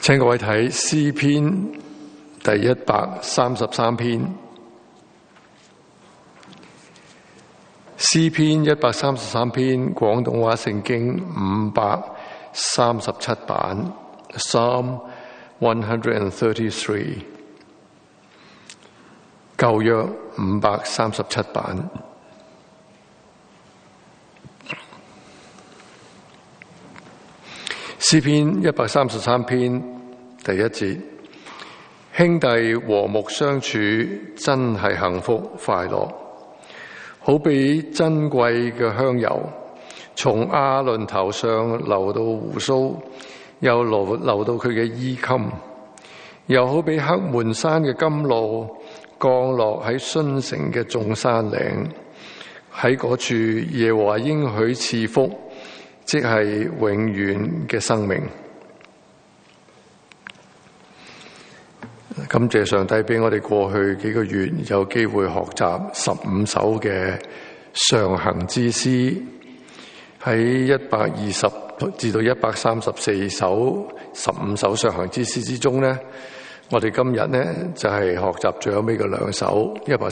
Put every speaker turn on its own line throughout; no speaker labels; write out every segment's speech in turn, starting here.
請各位睇詩篇第133篇。詩篇133篇，廣東話聖經537版 Psalm 133， 舊約537版。詩篇133篇第1節：兄弟和睦相處，真係幸福快樂，好比珍貴嘅香油，從亞倫頭上流到鬍鬚，又流到佢嘅衣襟，又好比黑門山嘅甘露，降落喺殉城嘅眾山嶺。喺嗰處耶和華應許賜福，即係永遠嘅生命。感謝上帝俾我哋過去幾個月有機會學習15首嘅上行之詩，喺120至到134首15首上行之詩之中呢，我哋今日呢就係學習最後尾嘅兩首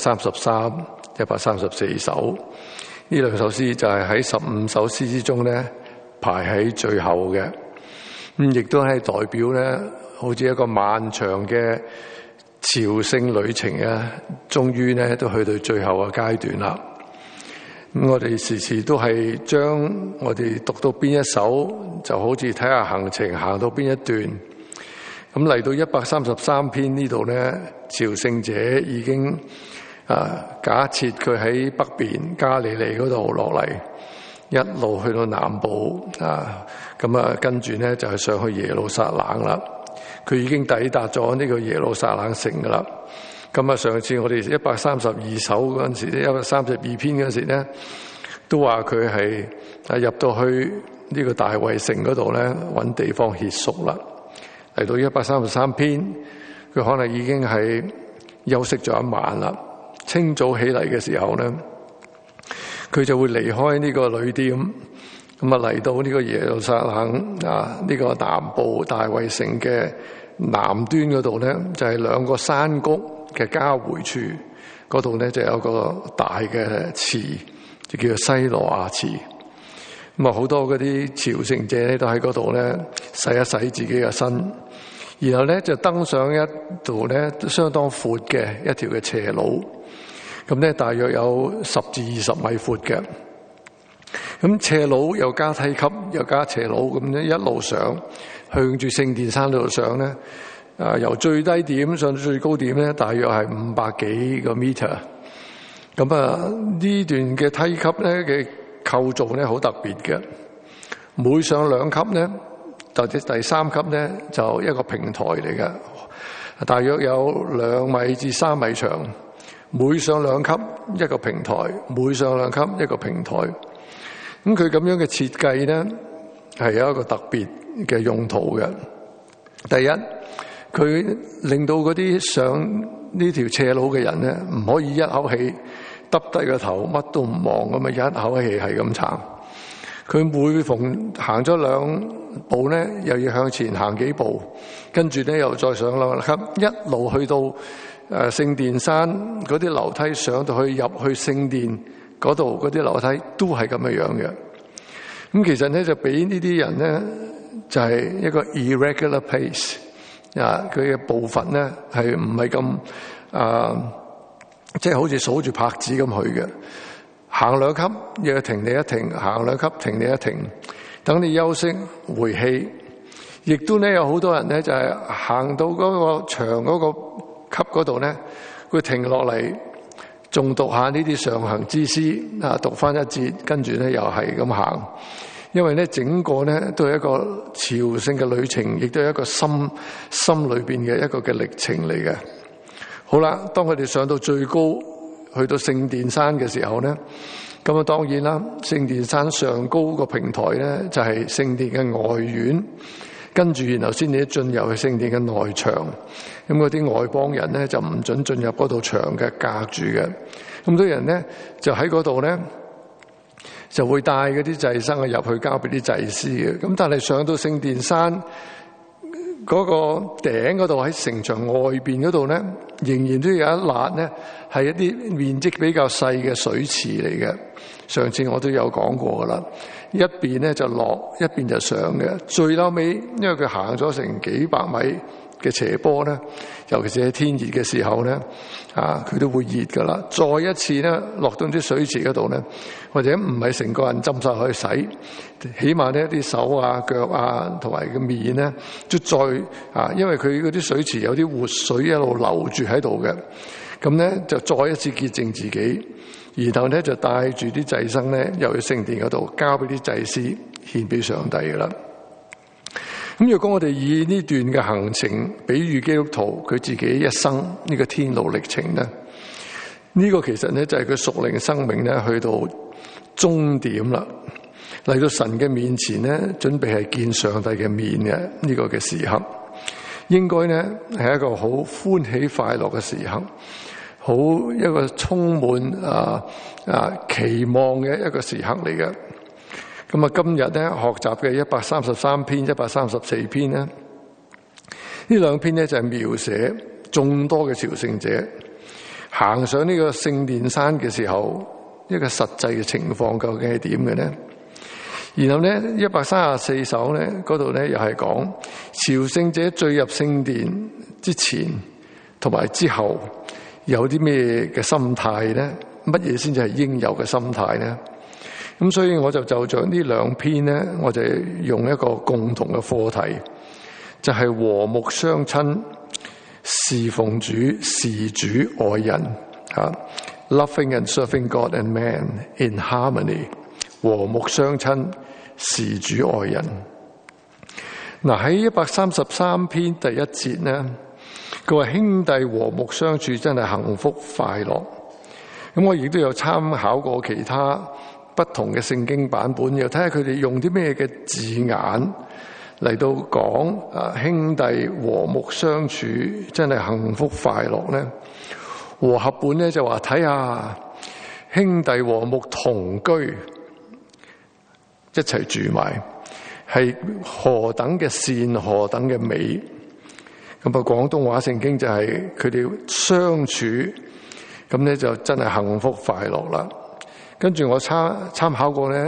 133、134首。呢兩首詩就係喺15首詩之中呢排喺最後嘅，亦都係代表呢好似一個漫長嘅朝聖旅程啊，終於呢都去到最後嘅階段啦。咁我哋時時都係將我哋讀到邊一首，就好似睇下行程行到邊一段。咁嚟到133篇呢度呢，朝聖者已經假設佢喺北邊加利利嗰度落嚟，一路去到南部跟住呢就係上去耶路撒冷啦。佢已經抵達咗呢個耶路撒冷城噶啦。上次我哋132首嗰陣時，132篇嗰陣時呢，都話佢係入到去呢個大衛城嗰度呢，揾地方歇宿啦。嚟到133篇，佢可能已經係休息咗一晚啦。清早起嚟嘅時候呢，佢就會離開呢個旅店，嚟到呢個耶路撒冷呢個南部大衛城嘅南端嗰度呢，就係兩個山谷嘅交匯處，嗰度呢就有個大嘅池，就叫做西羅亞池。好多嗰啲朝聖者呢都喺嗰度呢洗一洗自己嘅身，然後呢就登上一度呢相當闊嘅一條嘅斜路，咁呢大約有10至20米闊嘅。咁斜路又加梯級又加斜路，咁呢一路上向住聖殿山度上呢，由最低點上到最高點呢，大約係500幾個 meter。呢段嘅梯級呢嘅構造呢好特別嘅，每上2級呢，或者第3級呢，就一個平台嚟嘅，大約有2米至3米長。每上2級一個平台，每上2級一個平台。咁佢咁樣嘅設計呢，係有一個特別嘅用途嘅。第一，佢令到嗰啲上呢條斜路嘅人呢，唔可以一口氣耷低個頭乜都唔望咁一口氣係咁撐。佢每逢行咗2步呢，又要向前行幾步，跟住呢又再上2級，一路去到聖殿山嗰啲樓梯上到去入去聖殿嗰度嗰啲樓梯都係咁樣嘅。咁其實呢就俾呢啲人呢就係一個 irregular pace，佢嘅步伐呢係唔係咁即係好似數住拍子咁去嘅。行2級又停你一停，行2級停你一停，等你休息回氣。亦都呢有好多人呢就係行到嗰個長嗰個級嗰度呢，佢停落嚟仲讀下呢啲上行之詩，讀翻一節，跟住呢又係咁行。因為呢整個呢都係一個朝聖嘅旅程，亦都係一個心裏邊嘅一個嘅歷程嚟嘅。好啦，當佢哋上到最高，去到聖殿山嘅時候呢，咁當然啦，聖殿山上高個平台呢就係聖殿嘅外院，跟住然後先至進入去聖殿嘅內牆。咁嗰啲外邦人呢就唔准進入嗰度牆嘅隔住嘅。咁多人呢就喺嗰度呢就會帶嗰啲祭牲入去交俾啲祭司嘅。咁但係上到聖殿山嗰個頂嗰度喺城牆外邊嗰度咧，仍然都有一笪咧係一啲面積比較細嘅水池嚟嘅。上次我都有講過噶啦，一邊咧就落，一邊就上嘅。最後尾，因為佢行咗成幾百米嘅斜坡咧，尤其是喺天熱嘅時候咧，佢都會熱噶啦。再一次咧落到啲水池嗰度咧，或者唔係成個人浸晒去洗，起碼呢啲手啊、腳啊同埋個面咧，都再因為佢嗰啲水池有啲活水一路流住喺度嘅，咁咧就再一次潔淨自己。然後咧就帶住啲祭牲咧，又去聖殿嗰度交俾啲祭司獻俾上帝噶啦。咁如果我哋以呢段嘅行程比喻基督徒佢自己一生呢個天路歷程咧，呢個其實咧就係佢屬靈生命咧去到終點啦，嚟到神嘅面前咧，準備係見上帝嘅面嘅呢個嘅時刻，應該咧係一個好歡喜快樂嘅時刻。好一個充滿期望嘅一個時刻嚟嘅。咁今日咧學習嘅133篇、134篇咧，呢兩篇咧就係描寫眾多嘅朝聖者行上呢個聖殿山嘅時候，一個實際嘅情況究竟係點嘅咧？然後咧134首咧嗰度咧又係講朝聖者進入聖殿之前同埋之後。有啲咩嘅心態咧？乜嘢先至係應有嘅心態咧？咁所以我就着呢兩篇咧，我就用一個共同嘅課題，就係和睦相親、侍奉主、事主愛人，loving and serving God and man in harmony， 和睦相親、事主愛人。喺133篇第一節咧。佢話兄弟和睦相處真係幸福快樂。咁我亦都有參考過其他不同嘅聖經版本，又睇下佢哋用啲咩嘅字眼嚟到講兄弟和睦相處真係幸福快樂咧。和合本咧就話睇下兄弟和睦同居，一齊住埋，係何等嘅善，何等嘅美。咁廣東話聖經就係佢哋相處，咁咧就真係幸福快樂啦。跟住我參考過咧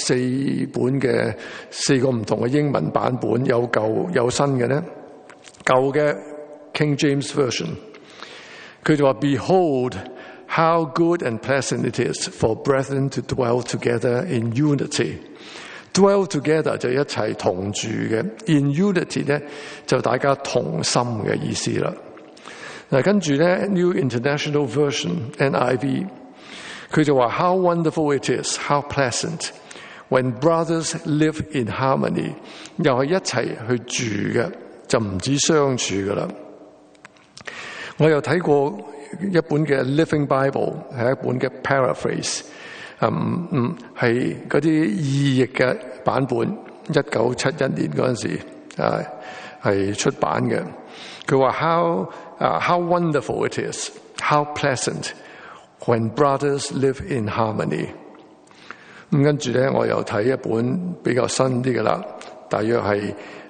4個唔同嘅英文版本，有舊有新嘅咧。舊嘅 King James Version， 佢就話 Behold how good and pleasant it is for brethren to dwell together in unity。Dwell together 就一齊同住嘅 ，in unity 咧就大家同心嘅意思啦。跟住咧 New International Version NIV， 佢就話 How wonderful it is, how pleasant when brothers live in harmony， 又係一齊去住嘅，就唔止相處噶啦。我又睇過一本嘅 Living Bible， 係一本嘅 paraphrase。係嗰啲意譯嘅版本，1971年嗰陣時係出版嘅。佢話 how wonderful it is, how pleasant when brothers live in harmony。咁跟住咧，我又睇一本比較新啲嘅啦，大約係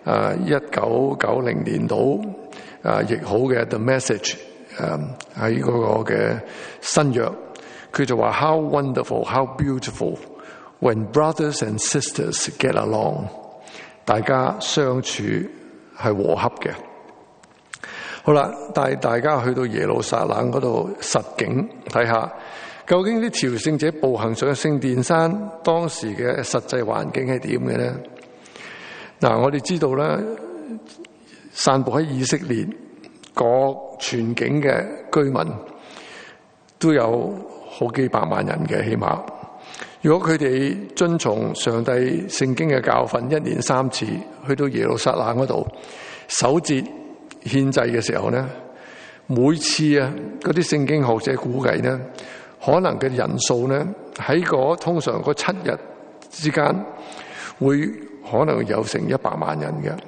1990年度譯好嘅 The Message， 喺嗰個嘅新約。佢就話 How wonderful, how beautiful when brothers and sisters get along， 大家相處係和洽嘅。好啦，帶大家去到耶路撒冷嗰度實景睇下，究竟啲朝聖者步行上聖殿山當時嘅實際環境係點嘅咧？我哋知道咧，散布喺以色列各全境嘅居民都有好幾百萬人嘅，起碼。如果佢哋遵從上帝聖經嘅教訓，一年3次去到耶路撒冷嗰度守節獻祭嘅時候咧，每次嗰啲聖經學者估計咧，可能嘅人數咧喺通常嗰7日之間會可能有成100萬人嘅。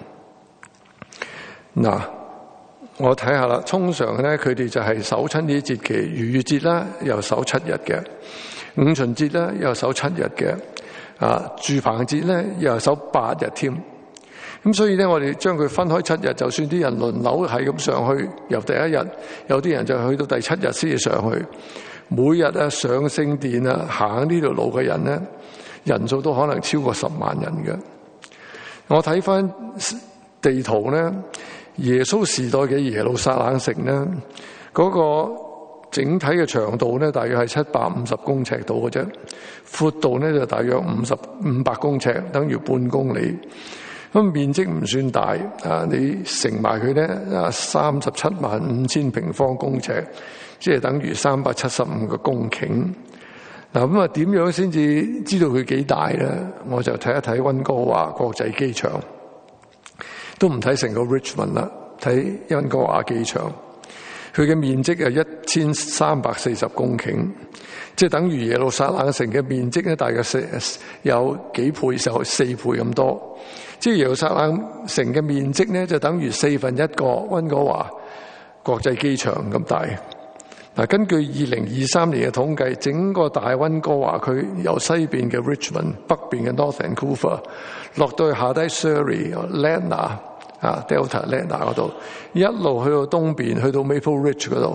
我睇下啦，通常咧佢哋就係守親呢啲節期，逾越節啦又守7日嘅，五旬節啦又守7日嘅，住棚節咧又守8日添。 咁所以咧，我哋將佢分開7日，就算啲人輪流係咁上去，由第一日有啲人就去到第7日先至上去。每日啊上聖殿啊行呢條路嘅人咧，人數都可能超過10萬人嘅。我睇翻地圖咧，耶穌時代嘅耶路撒冷城咧，嗰個整體嘅長度咧，大約係750公尺度嘅啫，闊度咧就大約500公尺，等於半公里。咁面積唔算大啊，你乘埋佢咧375000平方公尺，即係等於375個公頃。嗱，咁啊點樣先至知道佢幾大咧？我就睇一睇溫哥華國際機場，都唔睇成個 Richmond 啦，睇溫哥華機場。佢嘅面積係1340公頃，即係等於耶路撒冷城嘅面積咧，大約有幾倍，就4倍咁多。即係耶路撒冷城嘅面積咧，就等於1/4個溫哥華國際機場咁大。嗱，根據2023年嘅統計，整個大溫哥華區由西邊嘅 Richmond、北邊嘅 North Vancouver 落到去下低 Surrey、Leonard 啊 Delta Leonard 嗰度，一路去到東邊，去到 Maple Ridge 嗰度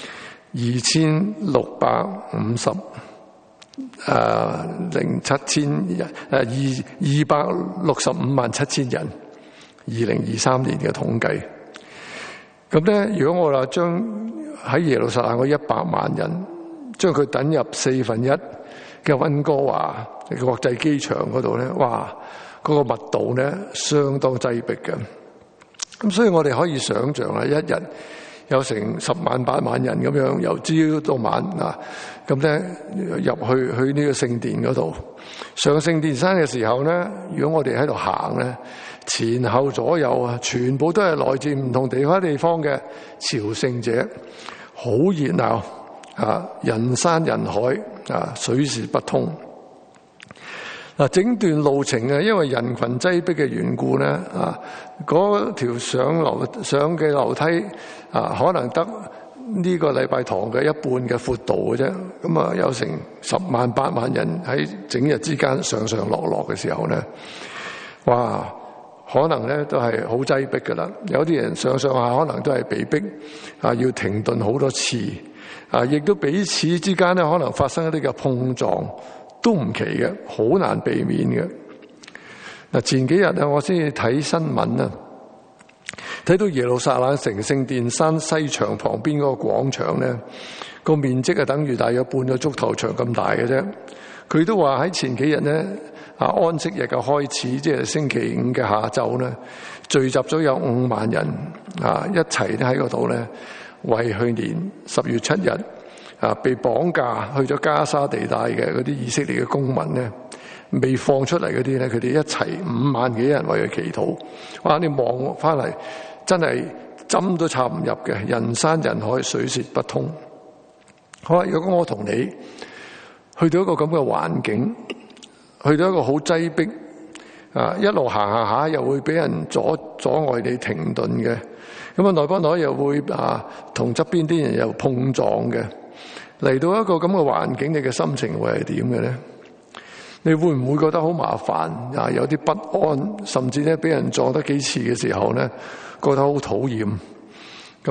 ，265,700人，265,700人，2023年嘅統計。咁咧，如果我話將喺耶路撒冷嗰100萬人，將佢等入1/4嘅溫哥華國際機場嗰度咧，哇！嗰個密度咧相當擠迫嘅。咁所以我哋可以想象啦，一日有成10萬8萬人咁樣由朝到晚啊，咁咧入去呢個聖殿嗰度。上聖殿山嘅時候咧，如果我哋喺度行咧，前後左右啊，全部都係來自唔同地方嘅朝聖者，好熱鬧啊，人山人海啊，水泄不通。嗱，整段路程啊，因為人群擠迫嘅緣故咧，啊，嗰條上嘅樓梯啊，可能得呢個禮拜堂嘅一半嘅闊度嘅啫。咁啊，有成10萬8萬人喺整日之間上落嘅時候咧，哇！可能咧都係好擠迫噶啦，有啲人上下可能都係被逼啊，要停頓好多次啊，亦都彼此之間咧可能發生一啲嘅碰撞，都唔奇嘅，好難避免嘅。嗱，前幾日啊，我先至睇新聞啊，睇到耶路撒冷城聖殿山西牆旁邊嗰個廣場咧，個面積啊等於大約半個足球場咁大嘅啫。佢都話喺前幾日咧，安息日嘅開始，即係星期5嘅下晝咧，聚集咗有5萬人一齊咧喺嗰度咧，為去年10月7日被綁架去咗加沙地帶嘅嗰啲以色列嘅公民咧，未放出嚟嗰啲咧，佢哋一齊5萬幾人為佢祈禱。哇！你望翻嚟，真係針都插唔入嘅，人山人海，水泄不通。好啦，如果我同你去到一個咁嘅環境，去到一個好擠迫一路行下又會俾人阻礙你停頓嘅，咁啊耐不耐又會同側邊啲人又碰撞嘅，嚟到一個咁嘅環境，你嘅心情會係點嘅咧？你會唔會覺得好麻煩有啲不安，甚至咧俾人撞得幾次嘅時候咧，覺得好討厭，咁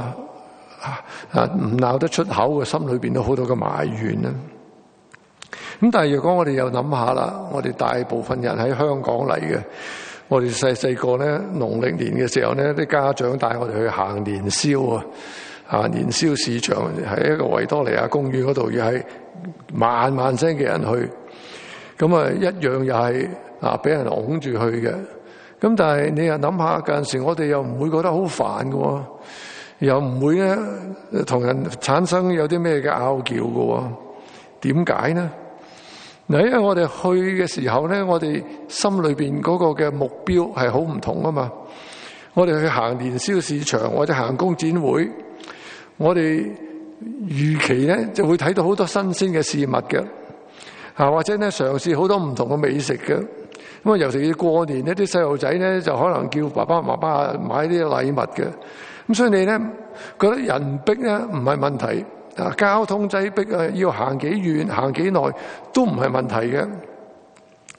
唔鬧得出口嘅，心裏邊都好多嘅埋怨啦。咁但係若果我哋又諗下啦，我哋大部分人喺香港嚟嘅，我哋細個咧農曆年嘅時候咧，啲家長帶我哋去行年宵年宵市場喺一個維多利亞公園嗰度，又係萬聲嘅人去，咁啊一樣又係俾人擁住去嘅。咁但係你又諗下，有陣時我哋又唔會覺得好煩嘅，又唔會咧同人產生有啲咩嘅拗撬嘅，點解呢？嗱，因為我哋去嘅時候咧，我哋心裏邊嗰個嘅目標係好唔同啊嘛。我哋去行年宵市場或者行工展會，我哋預期咧就會睇到好多新鮮嘅事物嘅，或者咧嘗試好多唔同嘅美食嘅。咁啊，尤其是過年呢啲細路仔咧就可能叫爸爸媽媽買啲禮物嘅。咁所以你咧覺得人逼咧唔係問題。交通擠迫要行幾遠行幾耐都唔係問題嘅。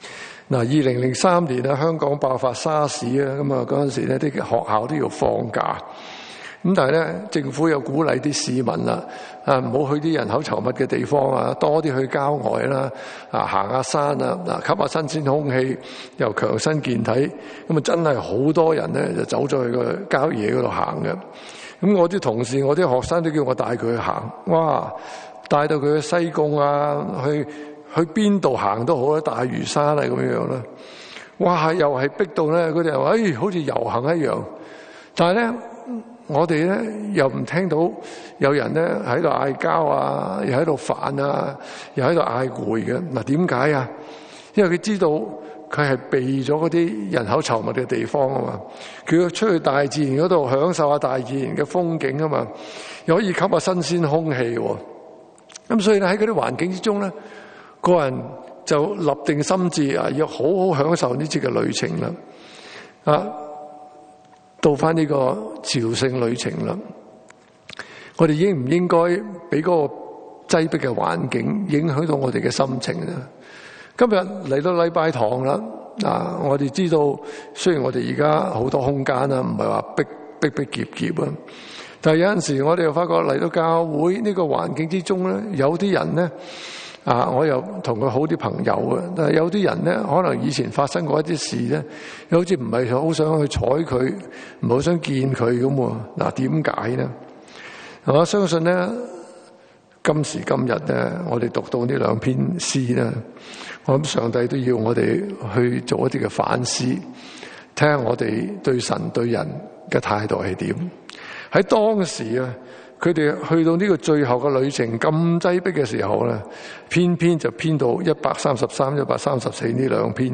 2003年咧，香港爆發沙士啊，咁啊嗰陣時咧啲學校都要放假。咁但係咧，政府又鼓勵啲市民啦，唔好去啲人口稠密嘅地方啊，多啲去郊外啦，行下山啊，吸下新鮮空氣，又強身健體。咁啊，真係好多人咧就走咗去個郊野嗰度行嘅。咁我啲同事、我啲學生都叫我帶佢去行，哇！帶到佢去西貢啊，去邊度行都好啦，大嶼山啊咁樣啦。哇！又係逼到咧，佢哋話：好似遊行一樣。但係咧，我哋咧又唔聽到有人咧喺度嗌交啊，又喺度煩啊，又喺度嗌攰嘅。嗱，點解啊？因為佢知道佢係避咗嗰啲人口稠密嘅地方啊嘛，佢要出去大自然嗰度享受下大自然嘅風景啊嘛，又可以吸下新鮮空氣。咁所以咧喺嗰啲環境之中咧，個人就立定心志啊，要好好享受呢次嘅旅程啦。到翻呢個朝聖旅程啦，我哋應唔應該俾嗰個擠迫嘅環境影響到我哋嘅心情咧？今日嚟到禮拜堂啦，我哋知道雖然我哋而家好多空間啦，唔係話逼夾夾啊，但係有陣時我哋又發覺嚟到教會呢個環境之中咧，有啲人咧。我又同佢好啲朋友啊，但係有啲人咧，可能以前發生過一啲事咧，又好似唔係好想去睬佢，唔係好想見佢咁喎。嗱，點解咧？我相信咧，今時今日咧，我哋讀到呢兩篇詩咧，我諗上帝都要我哋去做一啲嘅反思，睇下我哋對神對人嘅態度係點。喺當時啊，佢哋去到呢個最後嘅旅程咁擠迫嘅時候咧，偏偏就編到133、134呢兩篇，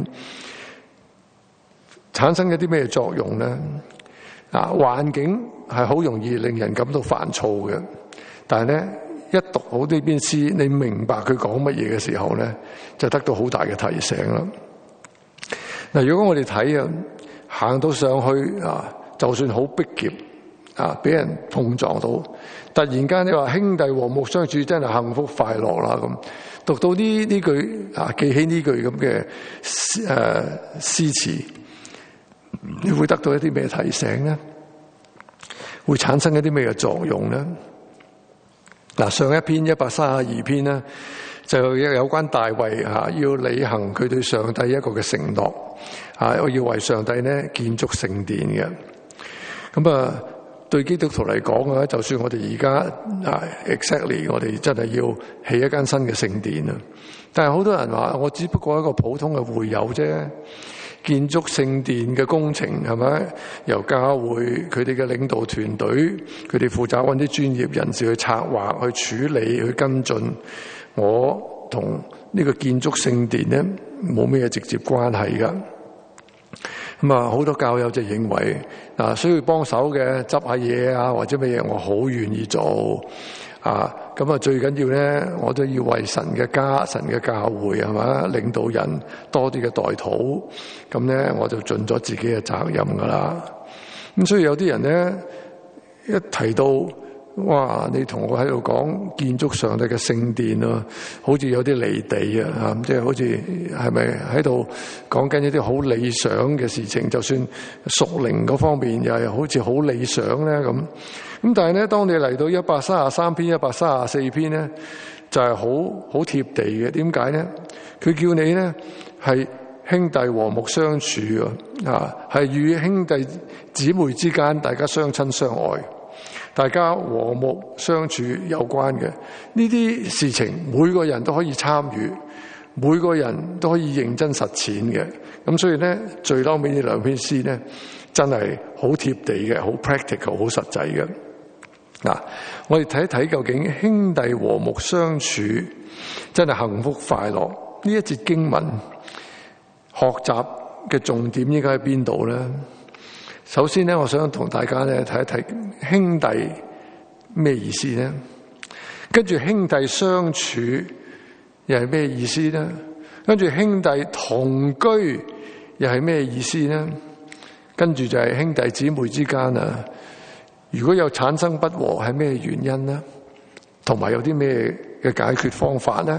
產生一啲咩作用咧？環境係好容易令人感到煩躁嘅，但係咧一讀好呢篇詩，你明白佢講乜嘢嘅時候咧，就得到好大嘅提醒啦。嗱，如果我哋睇行到上去就算好逼仄。俾人碰撞到，突然間你話兄弟和睦相處真係幸福快樂啦咁，讀到呢句記起呢句咁嘅詩詞，你會得到一啲咩提醒咧？會產生一啲咩嘅作用咧？上一篇132篇咧，就有關大衛要履行佢對上帝一個嘅承諾，我要為上帝咧建築聖殿嘅。咁對基督徒嚟講啊，就算我哋而家exactly 我哋真係要起一間新嘅聖殿啊，但係好多人話我只不過係一個普通嘅會友啫。建築聖殿嘅工程係咪由教會佢哋嘅領導團隊，佢哋負責揾啲專業人士去策劃、去處理、去跟進。我同呢個建築聖殿咧冇咩直接關係噶。好多教友就認為需要幫手嘅執下嘢或者乜嘢，我好願意做最緊要咧，我都要為神嘅家、神嘅教會係嘛領導人多啲嘅代禱，咁咧我就盡咗自己嘅責任噶啦。咁所以有啲人咧一提到哇，你同我喺度講建築上帝嘅聖殿啊，好似有啲離地啊，即係好似係咪喺度講緊一啲好理想嘅事情？就算屬靈嗰方面又係好似好理想咧咁。咁但係咧，當你嚟到133篇、134篇咧，就係好貼地嘅。點解咧？佢叫你咧係兄弟和睦相處係與兄弟姊妹之間大家相親相愛。大家和睦相處有關嘅呢啲事情，每個人都可以參與，每個人都可以認真實踐嘅。咁所以咧，最後尾呢兩篇詩咧，真係好貼地嘅，好 practical， 好實際嘅。我哋睇一睇究竟兄弟和睦相處真係幸福快樂呢一節經文學習嘅重點應該喺邊度咧？首先咧，我想同大家咧睇一睇兄弟咩意思咧？跟住兄弟相處又係咩意思咧？跟住兄弟同居又係咩意思咧？跟住就係兄弟姊妹之間如果有產生不和係咩原因咧？同埋有啲咩嘅解決方法咧？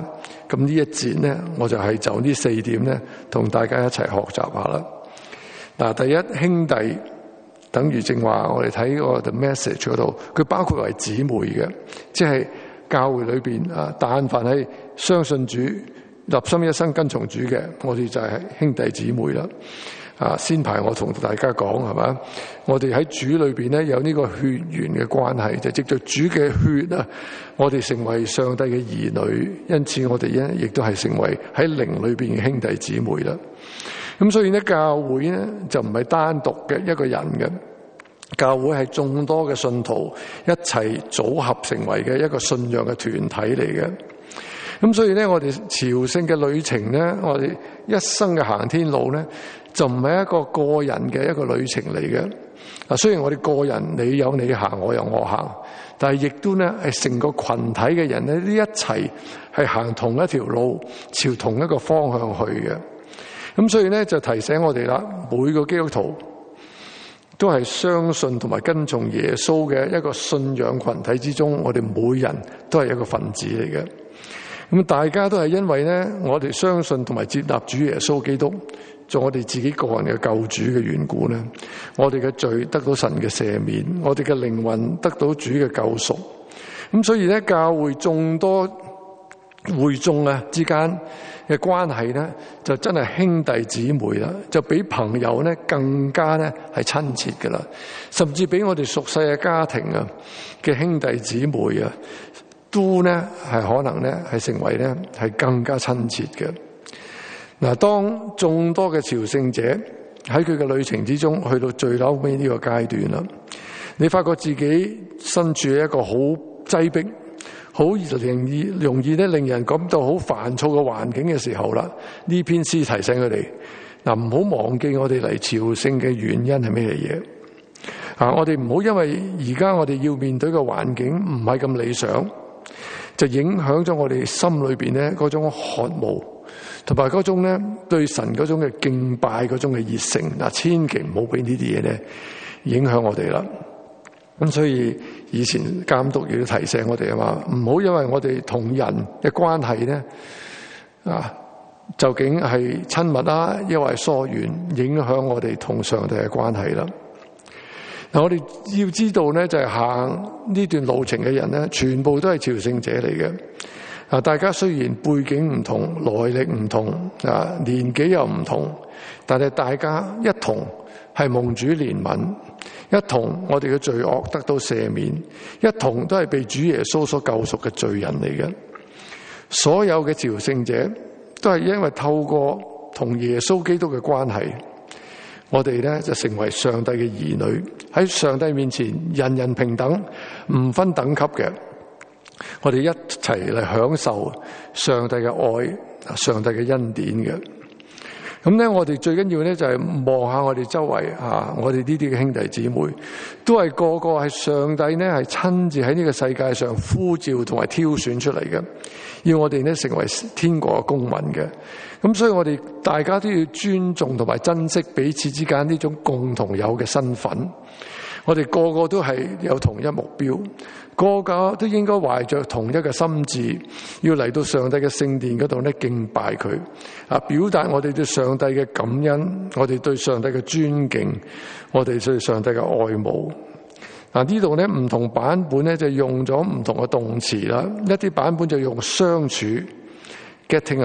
咁呢一節咧，我就係就呢4點咧，同大家一齊學習下啦。嗱，第一，兄弟等於正話我哋睇個 The Message 嗰度，佢包括為姊妹嘅，即係教會裏邊啊，但凡係相信主、立心一生跟從主嘅，我哋就係兄弟姊妹啦。啊，先排我同大家講係嘛，我哋喺主裏邊咧有呢個血緣嘅關係，就藉着主嘅血啊，我哋成為上帝嘅兒女，因此我哋亦都係成為喺靈裏邊嘅兄弟姊妹啦。咁所以咧，教會咧就唔係單獨嘅一個人嘅，教會係眾多嘅信徒一齊組合成為嘅一個信仰嘅團體嚟嘅。咁所以咧，我哋朝聖嘅旅程咧，我哋一生嘅行天路咧，就唔係一個個人嘅一個旅程嚟嘅。嗱，雖然我哋個人你有你行，我有我行，但係亦都咧係成個群體嘅人咧，呢一齊係行同一條路，朝同一個方向去嘅。咁所以咧就提醒我哋啦，每個基督徒都係相信同埋跟從耶穌嘅一個信仰群體之中，我哋每人都係一個分子嚟嘅。咁大家都係因為咧，我哋相信同埋接納主耶穌基督做我哋自己個人嘅救主嘅緣故咧，我哋嘅罪得到神嘅赦免，我哋嘅靈魂得到主嘅救贖。咁所以咧，教會眾多會眾啊之間嘅關係咧，就真係兄弟姊妹啦，就比朋友咧更加咧係親切噶啦，甚至比我哋熟悉嘅家庭啊嘅兄弟姊妹啊，都咧係可能咧係成為咧係更加親切嘅。嗱，當眾多嘅朝聖者喺佢嘅旅程之中去到最後尾呢個階段啦，你發覺自己身處喺一個好擠迫、好容易咧令人感到好煩躁嘅環境嘅時候啦，呢篇詩提醒佢哋嗱，唔好忘記我哋嚟朝聖嘅原因係咩嘢啊！我哋唔好因為而家我哋要面對嘅環境唔係咁理想，就影響咗我哋心裏邊咧嗰種渴慕，同埋嗰種咧對神嗰種嘅敬拜嗰種嘅熱誠。嗱，千祈唔好俾呢啲嘢咧影響我哋啦。咁所以以前監督亦都提醒我哋啊嘛，唔好因為我哋同人嘅關係咧啊，究竟係親密啦，抑或係疏遠，影響我哋同上帝嘅關係啦。嗱，我哋要知道咧，就係行呢段路程嘅人咧，全部都係朝聖者嚟嘅。啊，大家雖然背景唔同，來歷唔同，啊，年紀又唔同，但係大家一同係蒙主憐憫，一同我哋嘅罪惡得到赦免，一同都係被主耶穌所救贖嘅罪人嚟嘅。所有嘅朝聖者都係因為透過同耶穌基督嘅關係，我哋咧就成為上帝嘅兒女，喺上帝面前人人平等，唔分等級嘅。我哋一齊嚟享受上帝嘅愛、上帝嘅恩典嘅。咁咧，我哋最緊要咧就係望下我哋周圍啊，我哋呢啲嘅兄弟姊妹，都係個個係上帝咧係親自喺呢個世界上呼召同埋挑選出嚟嘅，要我哋咧成為天國嘅公民嘅。咁所以我哋大家都要尊重同埋珍惜彼此之間呢種共同有嘅身份。我哋個個都係有同一目標，個個都應該懷着同一個心志，要嚟到上帝嘅聖殿嗰度咧敬拜佢，啊，表達我哋對上帝嘅感恩，我哋對上帝嘅尊敬，我哋對上帝嘅愛慕。嗱，呢度咧唔同版本咧就用咗唔同嘅動詞啦，一啲版本就用相處 getting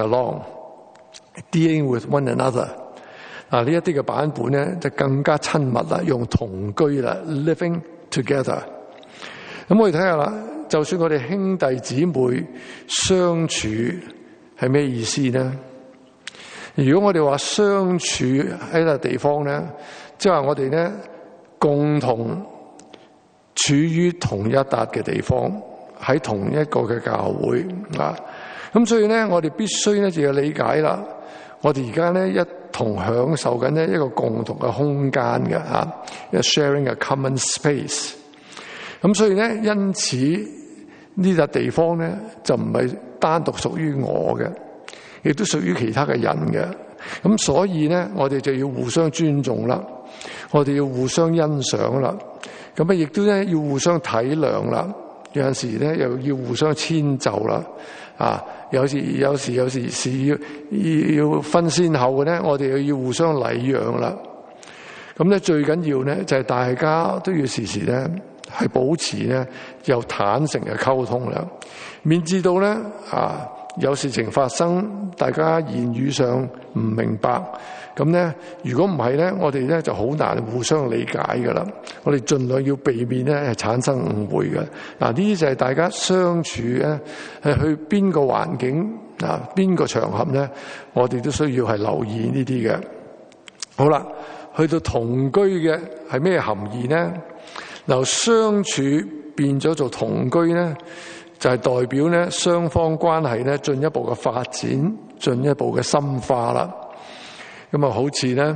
along、dealing with one another。呢一啲嘅版本咧就更加親密啦，用同居啦 living together。咁我哋睇下啦，就算我哋兄弟姊妹相處係咩意思呢？如果我哋話相處喺個地方咧，即係話我哋咧共同處於同一笪嘅地方，喺同一個嘅教會啊。咁所以咧，我哋必須咧就要理解啦。我哋而家咧一同享受緊呢一個共同嘅空間嘅嚇，sharing a common space。咁所以咧，因此呢笪地方咧就唔係單獨屬於我嘅，亦都屬於其他嘅人嘅。咁所以咧，我哋就要互相尊重啦，我哋要互相欣賞啦。咁啊，亦都咧要互相體諒啦。有陣時咧又要互相遷就啦。 有時要分先後嘅咧，我哋又要互相禮讓啦。咁咧最緊要咧就係大家都要時時咧係保持咧有坦誠嘅溝通啦，免至到咧有事情發生，大家言語上唔明白，咁咧如果唔係咧，我哋咧就好難互相理解噶啦。我哋盡量要避免咧係產生誤會嘅。呢啲就係大家相處咧係去邊個環境邊個場合咧，我哋都需要係留意呢啲嘅。好啦，去到同居嘅係咩含義呢？嗱，相處變咗做同居咧，就係代表咧雙方關係咧進一步嘅發展，進一步嘅深化啦。咁好似咧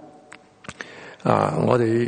我哋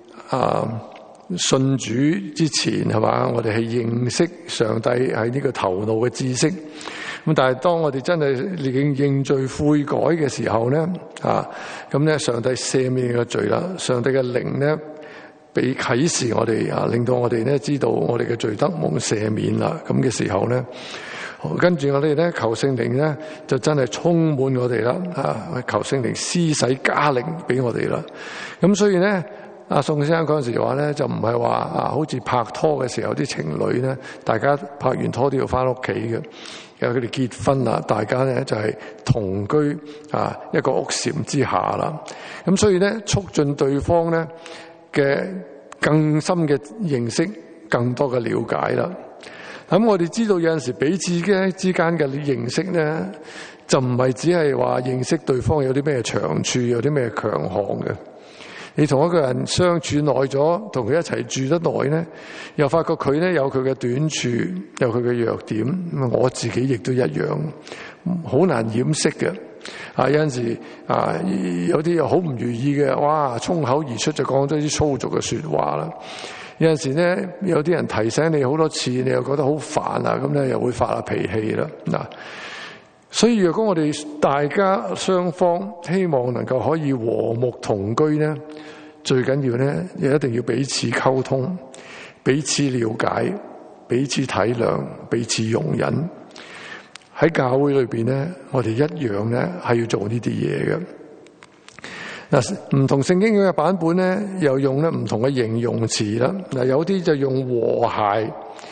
信主之前係嘛，我哋係認識上帝係呢個頭腦嘅知識。咁但係當我哋真係認罪悔改嘅時候咧，咁咧上帝赦免嘅罪啦，上帝嘅靈咧俾啟示我哋令到我哋咧知道我哋嘅罪得蒙赦免啦。咁嘅時候咧，跟住我哋咧求聖靈咧就真係充滿我哋啦，求聖靈施洗加力俾我哋啦。咁所以咧，宋先生嗰陣時話咧就唔係話好似拍拖嘅時候啲情侶咧，大家拍完拖都要翻屋企嘅。有佢哋結婚啦，大家咧就係同居一個屋檐之下啦。咁所以咧促進對方咧嘅更深嘅認識，更多嘅了解啦。咁我哋知道有陣時彼此之間嘅認識咧，就唔係只係話認識對方有啲咩長處，有啲咩強項嘅。你同一個人相處耐咗，同佢一齊住得耐咧，又發覺佢咧有佢嘅短處，有佢嘅弱點。我自己亦都一樣，好難掩飾嘅。有陣時有啲又好唔如意嘅，哇，衝口而出就講咗啲粗俗嘅說話啦。有陣時咧，有啲人提醒你好多次，你又覺得好煩啊，咁咧又會發下脾氣啦。所以若果我哋大家雙方希望能夠可以和睦同居咧，最緊要咧又一定要彼此溝通、彼此了解、彼此體諒、彼此容忍。喺教會裏邊咧，我哋一樣咧係要做呢啲嘢嘅。唔同聖經嘅版本咧，又用咧唔同嘅形容詞啦。有啲就用和諧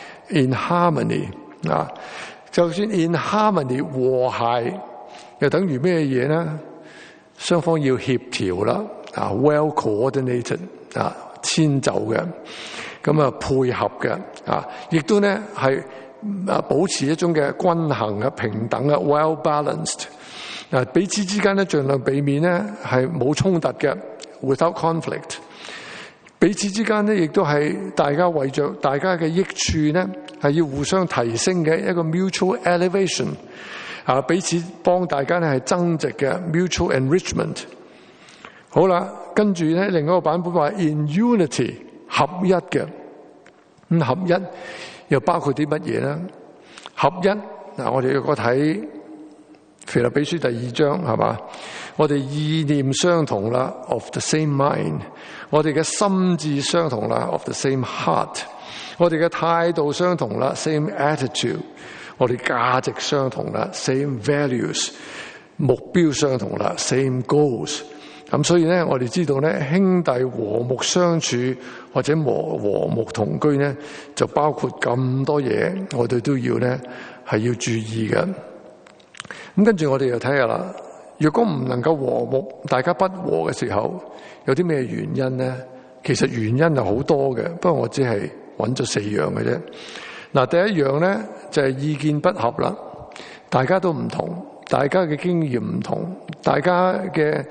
in harmony 就算 in harmony 和諧，又等於咩嘢咧？雙方要協調啦，well coordinated 遷就嘅，咁配合嘅亦都咧係保持一種嘅均衡平等嘅 well balanced。彼此之間咧盡量避免咧係冇衝突嘅 without conflict。彼此之間咧亦都係大家為着大家嘅益處咧係要互相提升嘅一個 mutual elevation。彼此幫大家咧係增值嘅 mutual enrichment。好啦，跟住咧另一個版本話 in unity 合一嘅。咁合一又包括啲乜嘢咧？合一我哋如果睇腓立比書第2章係嘛，我哋意念相同啦 of the same mind， 我哋嘅心志相同啦 of the same heart， 我哋嘅態度相同啦 same attitude， 我哋價值相同啦 same values， 目標相同啦 same goals。咁所以咧，我哋知道咧，兄弟和睦相處或者和睦同居咧，就包括咁多嘢，我哋都要咧係要注意嘅。咁跟住我哋又睇下啦，若果唔能夠和睦，大家不和嘅時候，有啲咩原因咧？其實原因係好多嘅，不過我只係揾咗4樣嘅啫。第一樣咧就係意見不合啦，大家都唔同，大家嘅經驗唔同，大家嘅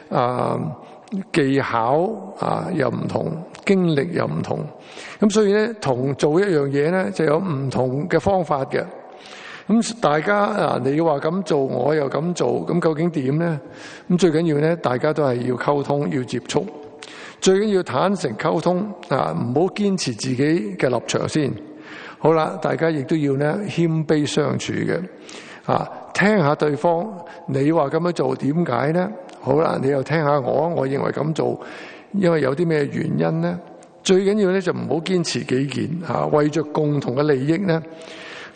技巧又唔同，經歷又唔同，咁所以咧同做一樣嘢咧就有唔同嘅方法嘅。咁大家你話咁做，我又咁做，咁究竟點咧？咁最緊要咧，大家都係要溝通，要接觸，最緊要坦誠溝通唔好堅持自己嘅立場先。好啦，大家亦都要咧謙卑相處嘅聽下對方，你話咁樣做點解咧？好啦，你又聽下我認為咁做，因為有啲咩原因咧？最緊要咧就唔好堅持己見為着共同嘅利益咧，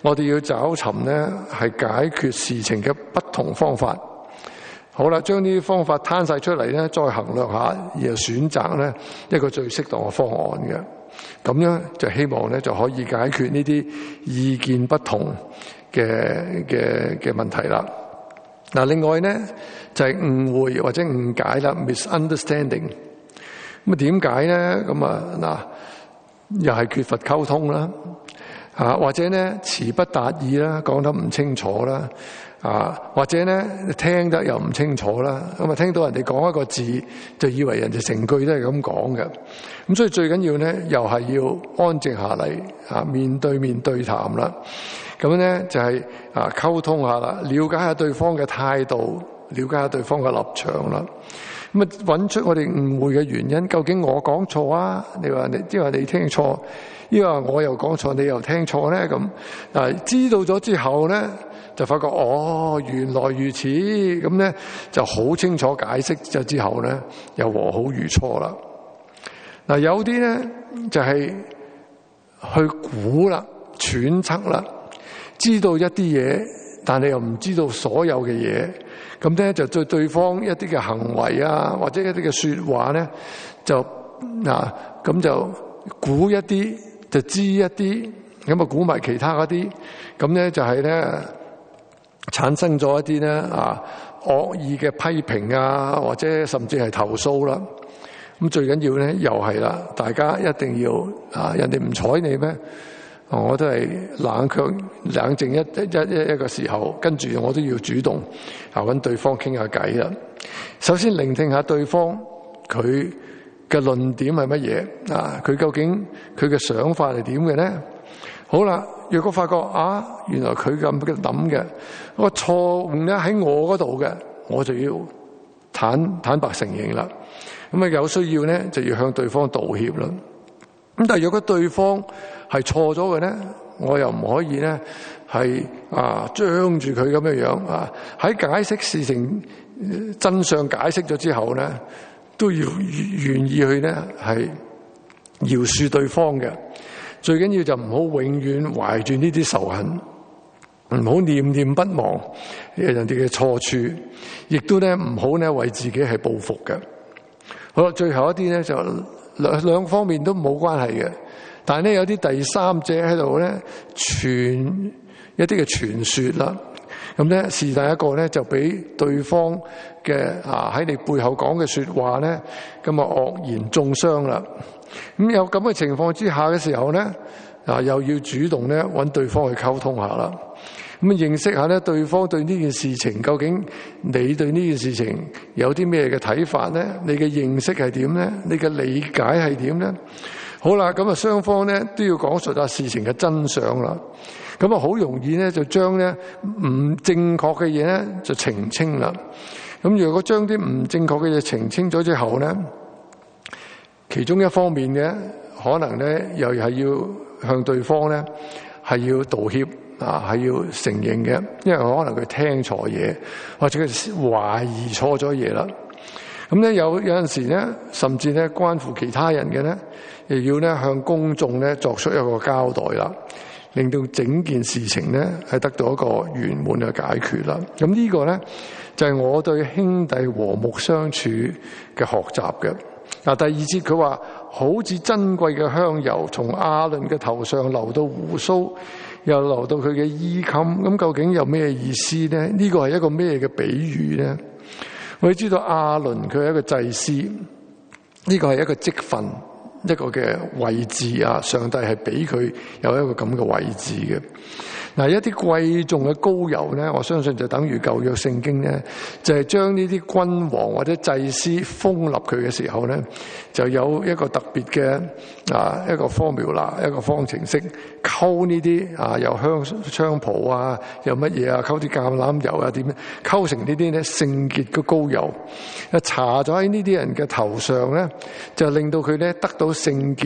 我哋要找尋咧係解決事情嘅不同方法。好啦，將呢啲方法攤晒出嚟咧，再衡量下，然後選擇咧一個最適當嘅方案嘅。咁樣就希望咧就可以解決呢啲意見不同嘅問題啦。嗱，另外咧就係誤會或者誤解啦 ，misunderstanding。咁啊點解咧？咁啊嗱，又係缺乏溝通啦，或者咧詞不達意啦，講得唔清楚啦，或者咧聽得又唔清楚啦。咁啊聽到人哋講一個字，就以為人哋成句都係咁講嘅。咁所以最緊要咧，又係要安靜下嚟，面對面對談啦。咁咧就係溝通下啦，了解下對方嘅態度，了解下對方嘅立場啦。咁啊揾出我哋誤會嘅原因，究竟我講錯啊？你話你聽錯，抑或我又講錯，你又聽錯咧？咁知道咗之後咧，就發覺原來如此，咁咧就好清楚解釋咗之後咧，又和好如初啦。嗱，有啲咧就係去估啦、揣測啦，知道一啲嘢，但係又唔知道所有嘅嘢，咁咧就對對方一啲嘅行為啊，或者一啲嘅說話咧，就咁就估一啲，就知一啲，咁啊估埋其他嗰啲，咁咧就係咧產生咗一啲咧惡意嘅批評啊，或者甚至係投訴啦。咁最緊要咧，又係啦，大家一定要人哋唔睬你咩？我都係冷靜一個時候，跟住我都要主動揾對方傾下偈啦。首先聆聽下對方佢嘅論點係乜嘢佢究竟佢嘅想法係點嘅咧？好啦，若果發覺原來佢咁嘅諗嘅，個錯誤咧喺我嗰度嘅，我就要坦白承認啦。咁有需要咧，就要向對方道歉啦。咁但係如果對方係錯咗嘅咧，我又唔可以咧係張住佢咁樣喺解釋事情真相解釋咗之後咧，都要願意去咧係饒恕對方嘅。最緊要就唔好永遠懷住呢啲仇恨，唔好念念不忘人哋嘅錯處，亦都咧唔好咧為自己係報復嘅。好啦，最後一啲咧就兩方面都冇關係嘅，但係咧有啲第三者喺度咧傳一啲嘅傳說啦，咁咧是第一個咧就俾對方嘅喺你背後講嘅說話咧，咁惡言中傷啦。咁有咁嘅情況之下嘅時候咧，又要主動咧揾對方去溝通下啦。咁認識下咧對方對呢件事情，究竟你對呢件事情有啲咩嘅睇法咧？你嘅認識係點咧？你嘅理解係點咧？好啦，咁雙方咧都要講述下事情嘅真相啦。咁好容易咧就將咧唔正確嘅嘢咧就澄清啦。咁如果將啲唔正確嘅嘢澄清咗之後咧，其中一方面嘅可能咧又係要向對方咧係要道歉。係要承認嘅，因為可能佢聽錯嘢，或者佢懷疑錯咗嘢啦。咁咧有陣時咧，甚至咧關乎其他人嘅咧，亦要咧向公眾咧作出一個交代啦，令到整件事情咧係得到一個圓滿嘅解決啦。咁呢個咧就係我對兄弟和睦相處嘅學習嘅。第二節佢話好似珍貴嘅香油從亞倫嘅頭上流到鬍鬚，又流到佢嘅衣襟，咁究竟有咩意思咧？呢個係一個咩嘅比喻咧？我哋知道亞倫佢係一個祭司，呢個係一個職分，一個嘅位置上帝係俾佢有一個咁嘅位置嘅。一啲貴重嘅膏油咧，我相信就等於舊約聖經咧，就係將呢啲君王或者祭司封立佢嘅時候咧，就有一個特別嘅一個 formula， 一個方程式，溝呢啲有香蒲有乜嘢溝啲橄欖油點樣溝成呢啲咧聖潔嘅膏油，搽咗喺呢啲人嘅頭上咧，就令到佢咧得到聖潔，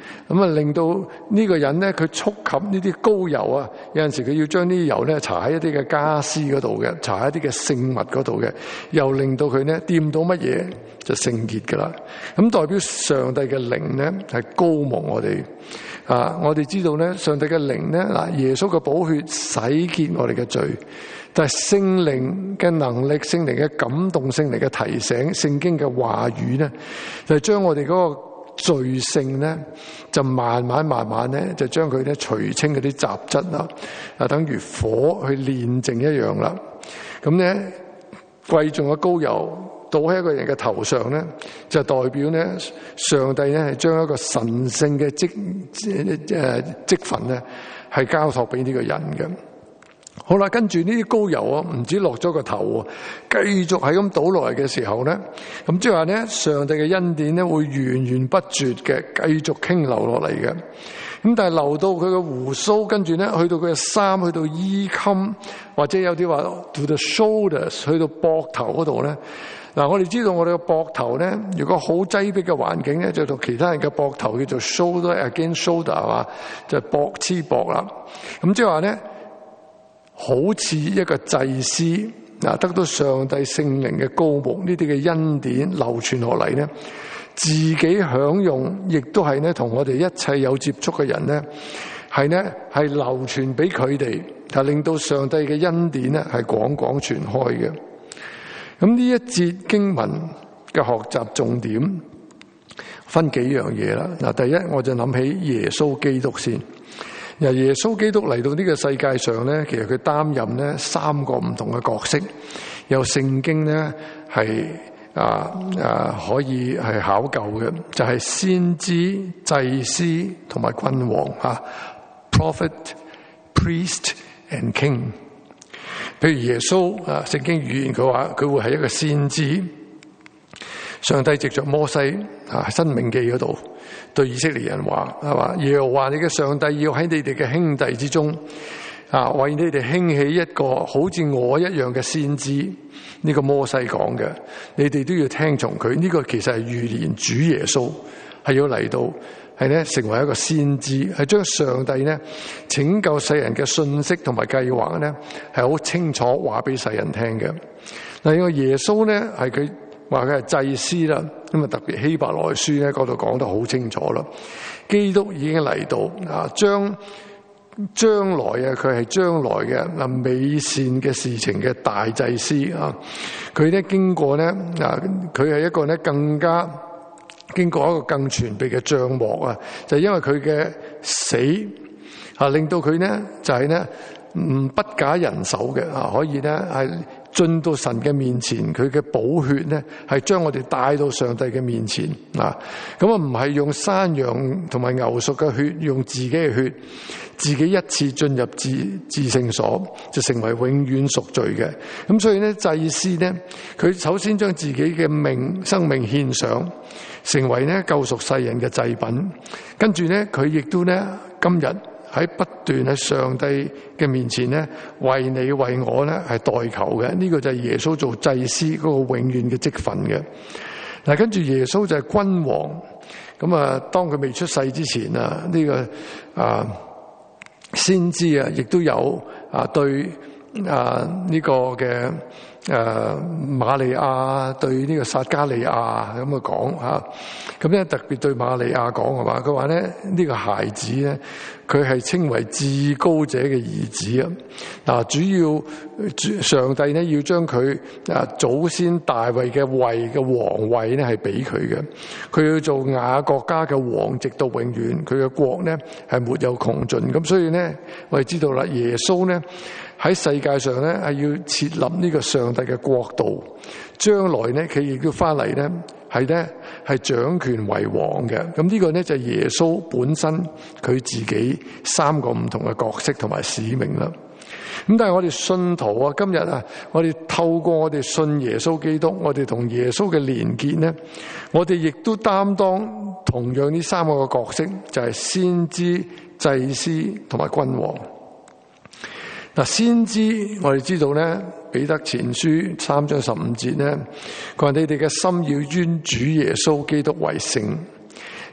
咁啊令到呢個人咧佢觸及呢啲膏油啊，有陣時佢要將呢啲油咧搽喺一啲嘅家私嗰度嘅，搽喺一啲嘅聖物嗰度嘅，又令到佢咧掂到乜嘢就聖潔噶啦。咁代表上帝嘅靈咧係膏蒙我哋啊！我哋知道咧，上帝嘅靈咧嗱，耶穌嘅寶血洗潔我哋嘅罪，但係聖靈嘅能力、聖靈嘅感動、聖靈嘅提醒、聖經嘅話語咧，就係將我哋嗰個罪性咧，就慢慢咧，就將佢咧除清嗰啲雜質啦，等於火去煉淨一樣啦。咁咧貴重嘅膏油倒喺一個人嘅頭上咧，就代表咧上帝咧係將一個神聖嘅職分咧係交託俾呢個人嘅。好啦，跟住呢啲膏油啊，唔止落咗個頭啊，繼續係咁倒落嚟嘅時候咧，咁即係話咧，上帝嘅恩典咧會源源不絕嘅繼續傾流落嚟嘅。咁但係流到佢嘅鬍鬚，跟住咧去到佢嘅衫，去到衣襟，或者有啲話 to the shoulders， 去到膊頭嗰度咧。嗱，我哋知道我哋嘅膊頭咧，如果好擠迫嘅環境咧，就同其他人嘅膊頭叫做 shoulder against shoulder 係嘛，就膊黐膊啦。咁即係話咧，好似一個祭司嗱，得到上帝聖靈嘅膏抹，呢啲嘅恩典流傳落嚟咧，自己享用，亦都係咧同我哋一切有接觸嘅人咧，係流傳俾佢哋，係令到上帝嘅恩典咧係廣廣傳開嘅。咁呢一節經文嘅學習重點分幾樣嘢啦。嗱，第一我就諗起耶穌基督先。嗱，耶穌基督嚟到呢個世界上咧，其實佢擔任咧三個唔同嘅角色，有聖經咧係可以係考究嘅，就係先知、祭司同埋君王啊 ，prophet、priest and king。譬如耶穌啊，聖經預言佢話佢會係一個先知，上帝藉着摩西啊，申命記嗰度對以色列人話係嘛，耶和華你嘅上帝要喺你哋嘅兄弟之中啊，為你哋興起一個好似我一樣嘅先知。呢個摩西講嘅，你哋都要聽從佢。呢個其實係預言主耶穌係要嚟到，係咧成為一個先知，係將上帝咧拯救世人嘅信息同埋計劃咧係好清楚話俾世人聽嘅。另外耶穌咧係佢話佢係祭司啦，咁啊特別希伯來書咧嗰度講得好清楚啦。基督已經嚟到啊，將來啊，佢係將來嘅嗱美善嘅事情嘅大祭司啊，佢咧經過咧啊，佢係一個咧更加經過一個更全備嘅帳幕啊，就係因為佢嘅死啊，令到佢咧就係咧不假人手嘅啊，可以咧係進到神嘅面前，佢嘅寶血咧係將我哋帶到上帝嘅面前啊！咁啊唔係用山羊同埋牛屬嘅血，用自己嘅血，自己一次進入至聖所，就成為永遠贖罪嘅。咁所以咧祭司咧，佢首先將自己嘅生命獻上，成為咧救贖世人嘅祭品。跟住咧佢亦都咧今日喺不斷喺上帝嘅面前咧，為你為我咧係代求嘅。呢個就係耶穌做祭司嗰個永遠嘅職分嘅。嗱，跟住耶穌就係君王。咁啊，當佢未出世之前啊，呢個先知啊，亦都有對呢個嘅瑪利亞對呢個撒加利亞咁啊講吓，咁咧特別對瑪利亞講係嘛，佢話咧呢個孩子咧，佢係稱為至高者嘅兒子啊！嗱，主要上帝咧要將佢祖先大衛嘅皇位咧係俾佢嘅，佢要做雅各家嘅王，直到永遠，佢嘅國咧係沒有窮盡。咁所以咧我哋知道啦，耶穌咧喺世界上咧係要設立呢個上帝嘅國度，將來咧佢亦都翻嚟咧係掌權為王嘅。咁呢個咧就係耶穌本身佢自己三個唔同嘅角色同埋使命啦。咁但係我哋信徒啊，今日啊，我哋透過我哋信耶穌基督，我哋同耶穌嘅連結咧，我哋亦都擔當同樣呢三個嘅角色，就係先知、祭司同埋君王。嗱，先知我哋知道咧，彼得前書3章15節咧，佢話你哋嘅心要尊主耶穌基督為聖，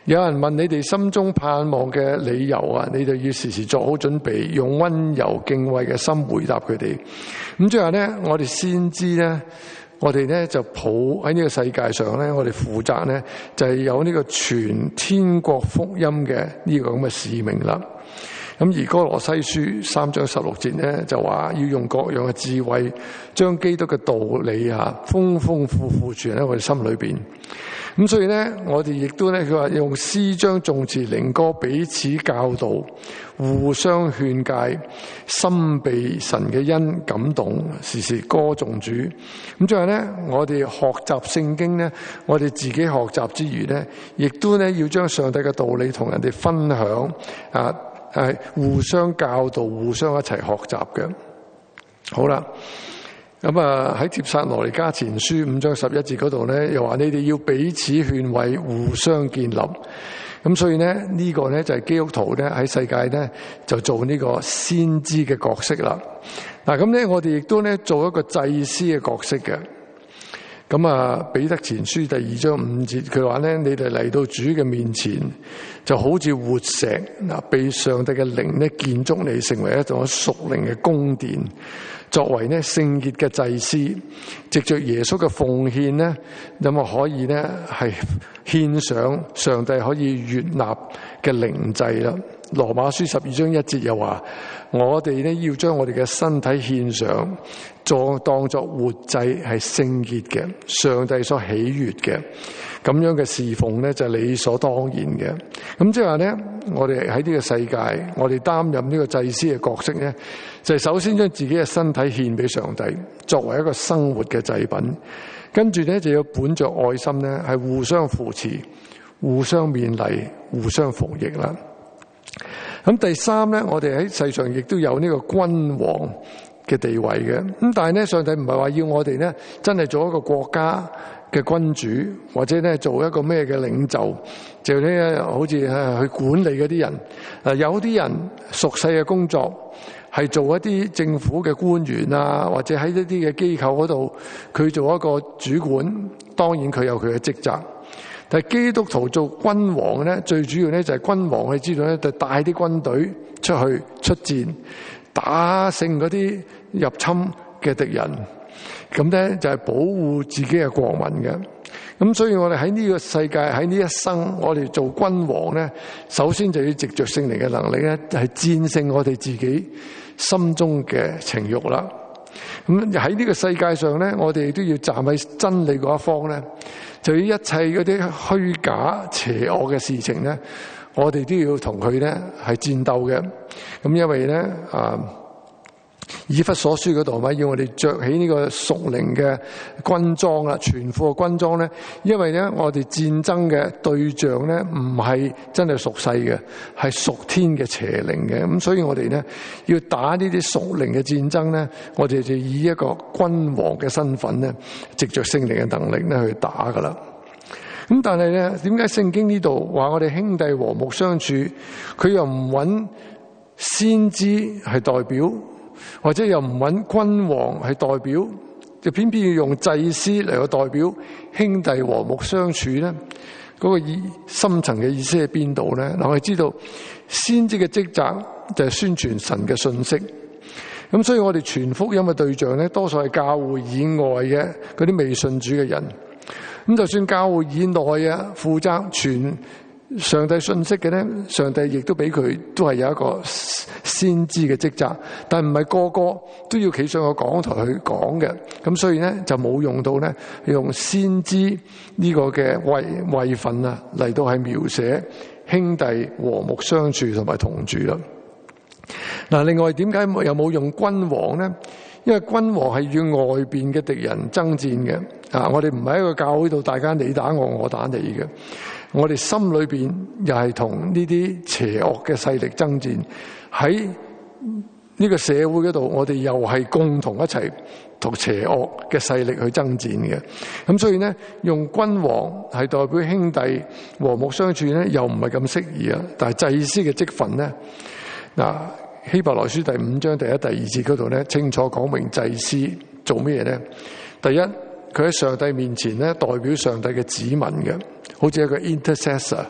有人問你哋心中盼望嘅理由啊，你哋要時時作好準備，用溫柔敬畏嘅心回答佢哋。咁最後咧，我哋先知咧，我哋咧就抱喺呢個世界上咧，我哋負責咧就係有呢個傳天國福音嘅呢個咁嘅使命啦。咁而哥羅西書3章16節咧就話要用各樣嘅智慧，將基督嘅道理豐豐富富存喺我哋心裏邊。咁所以咧，我哋亦都咧，佢話用詩章、頌詞、靈歌彼此教導，互相勸誡，心被神嘅恩感動，時時歌頌主。咁最後咧，我哋學習聖經咧，我哋自己學習之餘咧，亦都咧要將上帝嘅道理同人哋分享互相教導，互相一齊學習嘅。好啦。咁喺帖撒羅尼迦前書5章11節嗰度咧，又話你哋要彼此勸慰，互相建立。咁所以咧，呢個咧就係基督徒咧喺世界咧就做呢個先知嘅角色啦。嗱，咁咧我哋亦都咧做一個祭司嘅角色嘅。咁彼得前書第2章5節，佢話咧，你哋嚟到主嘅面前，就好似活石被上帝嘅靈咧建築你，成為一種屬靈嘅宮殿。作為咧聖潔嘅祭司，藉着耶穌嘅奉獻咧，咁啊可以咧係獻上上帝可以悅納嘅靈祭啦。羅馬書12章1節又話，我哋咧要將我哋嘅身體獻上，當作活祭，係聖潔嘅，上帝所喜悅嘅。咁樣嘅侍奉咧就係理所當然嘅。咁即係話咧，我哋喺呢個世界，我哋擔任呢個祭司嘅角色咧，就係首先將自己嘅身體獻俾上帝，作為一個生活嘅祭品。跟住咧就要本着愛心咧，係互相扶持、互相勉勵、互相服役啦。咁第三咧，我哋喺世上亦都有呢個君王嘅地位嘅。咁但係咧，上帝唔係話要我哋咧真係做一個國家嘅君主，或者咧做一個咩嘅領袖，就咧好似去管理嗰啲人。有啲人熟悉嘅工作係做一啲政府嘅官員啊，或者喺一啲嘅機構嗰度，佢做一個主管，當然佢有佢嘅職責。但係基督徒做君王咧，最主要咧就係君王，你知道咧就帶啲軍隊出戰，打勝嗰啲入侵嘅敵人，咁咧就係保護自己嘅國民嘅。咁所以我哋喺呢個世界，喺呢一生，我哋做君王咧，首先就要藉着聖靈嘅能力咧，係戰勝我哋自己心中嘅情慾啦。咁喺呢個世界上咧，我哋都要站喺真理嗰一方咧，就要一切嗰啲虛假邪惡嘅事情咧，我哋都要同佢咧係戰鬥嘅。咁因為咧以弗所書嗰度咪要我哋着起呢個屬靈嘅軍裝啦，全副嘅軍裝咧，因為咧我哋戰爭嘅對象咧唔係真係屬世嘅，係屬天嘅邪靈嘅。咁所以我哋咧要打呢啲屬靈嘅戰爭咧，我哋就以一個君王嘅身份咧，藉着聖靈嘅能力咧去打噶啦。咁但係咧，點解聖經呢度話我哋兄弟和睦相處，佢又唔揾先知係代表，或者又唔揾君王係代表，就偏偏要用祭司嚟去代表兄弟和睦相處咧？嗰個深層嘅意思喺邊度咧？嗱，我哋知道先知嘅職責就係宣傳神嘅信息，咁所以我哋傳福音嘅對象咧，多數係教會以外嘅嗰啲未信主嘅人。咁就算教會以內負責傳上帝信息嘅咧，上帝亦都俾佢都係有一個先知嘅職責，但唔係個個都要企上個講台去講嘅。咁所以咧就冇用到咧用先知呢個嘅位份啊嚟到係描寫兄弟和睦相處同埋同住啦。嗱，另外點解又冇用君王咧？因為君王係與外邊嘅敵人爭戰嘅。我哋唔係喺個教會度大家你打我，我打你嘅。我哋心裏邊又係同呢啲邪惡嘅勢力爭戰，喺呢個社會嗰度，我哋又係共同一齊同邪惡嘅勢力去爭戰嘅。咁所以咧，用君王係代表兄弟和睦相處咧，又唔係咁適宜啊。但係祭司嘅職分咧，希伯來書第5章第1、第2節嗰度咧，清楚講明祭司做咩咧？第一，佢喺上帝面前咧，代表上帝嘅子民嘅，好似一個 intercessor，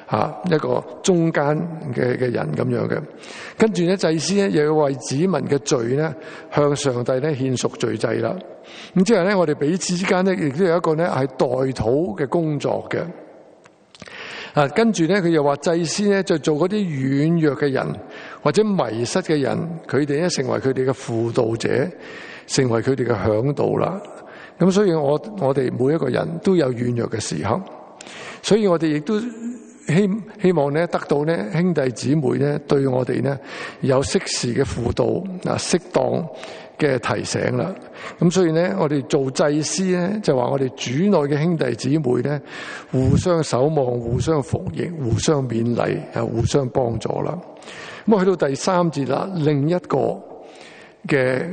一個中間嘅人咁樣嘅。跟住咧，祭司咧又要為子民嘅罪咧向上帝咧獻贖罪祭啦。咁之後咧，我哋彼此之間咧亦都有一個咧係代禱嘅工作嘅。跟住咧，佢又話祭司咧就做嗰啲軟弱嘅人或者迷失嘅人，佢哋咧成為佢哋嘅輔導者，成為佢哋嘅嚮導啦。咁所以我哋每一個人都有軟弱嘅時刻，所以我哋亦都希望咧得到咧兄弟姊妹咧對我哋咧有適時嘅輔導適當嘅提醒啦。咁所以咧，我哋做祭司咧就話我哋主內嘅兄弟姊妹咧互相守望、互相服役、互相勉勵、互相幫助啦。咁去到第3節啦，另一個嘅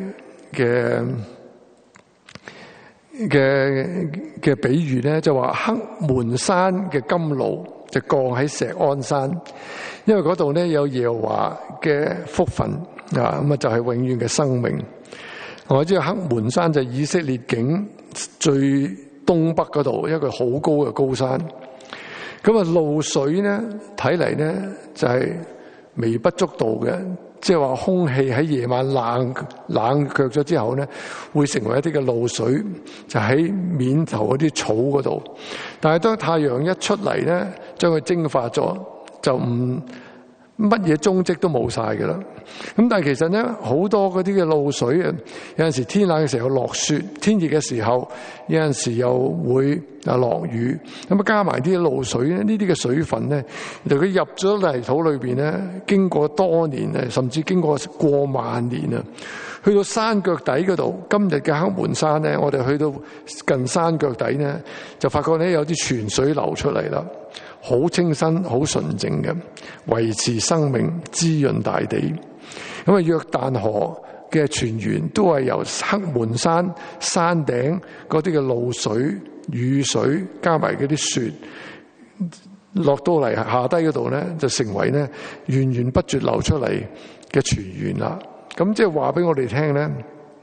比喻咧，就話黑門山嘅甘露就降喺錫安山，因為嗰度咧有耶和華嘅福分咁就係永遠嘅生命。我知道黑門山就係以色列境最東北嗰度一個好高嘅高山。咁露水咧睇嚟咧就係微不足道嘅，即係話空氣喺夜晚冷卻咗之後咧，會成為一啲嘅露水，就喺面頭嗰啲草嗰度。但係當太陽一出嚟咧，將佢蒸發咗，就唔乜嘢蹤跡都冇晒㗎啦。咁但係其實咧，好多嗰啲嘅露水啊，有陣時天冷嘅時候落雪，天熱嘅時候有陣時又會落雨。咁加埋啲露水咧，呢啲嘅水分咧，佢入咗泥土裏邊咧，經過多年啊，甚至經過萬年啊，去到山腳底嗰度。今日嘅黑門山咧，我哋去到近山腳底咧，就發覺咧有啲泉水流出嚟啦，好清新、好純淨嘅，維持生命、滋潤大地。咁約旦河嘅泉源都係由黑門山山頂嗰啲嘅露水、雨水加埋嗰啲雪落到嚟下低嗰度咧，就成為咧源源不絕流出嚟嘅泉源啦。咁即係話俾我哋聽咧，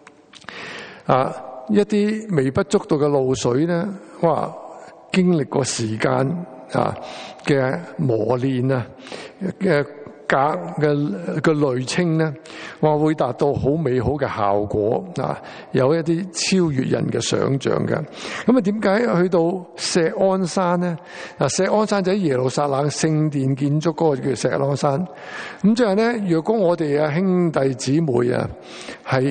一啲微不足道嘅露水咧，哇！經歷過時間嘅磨練嘅累清咧，話會達到好美好嘅效果有一啲超越人嘅想像嘅。咁點解去到錫安山咧？錫安山就喺耶路撒冷聖殿建築嗰個叫錫安山。咁即係咧，若果我哋兄弟姊妹係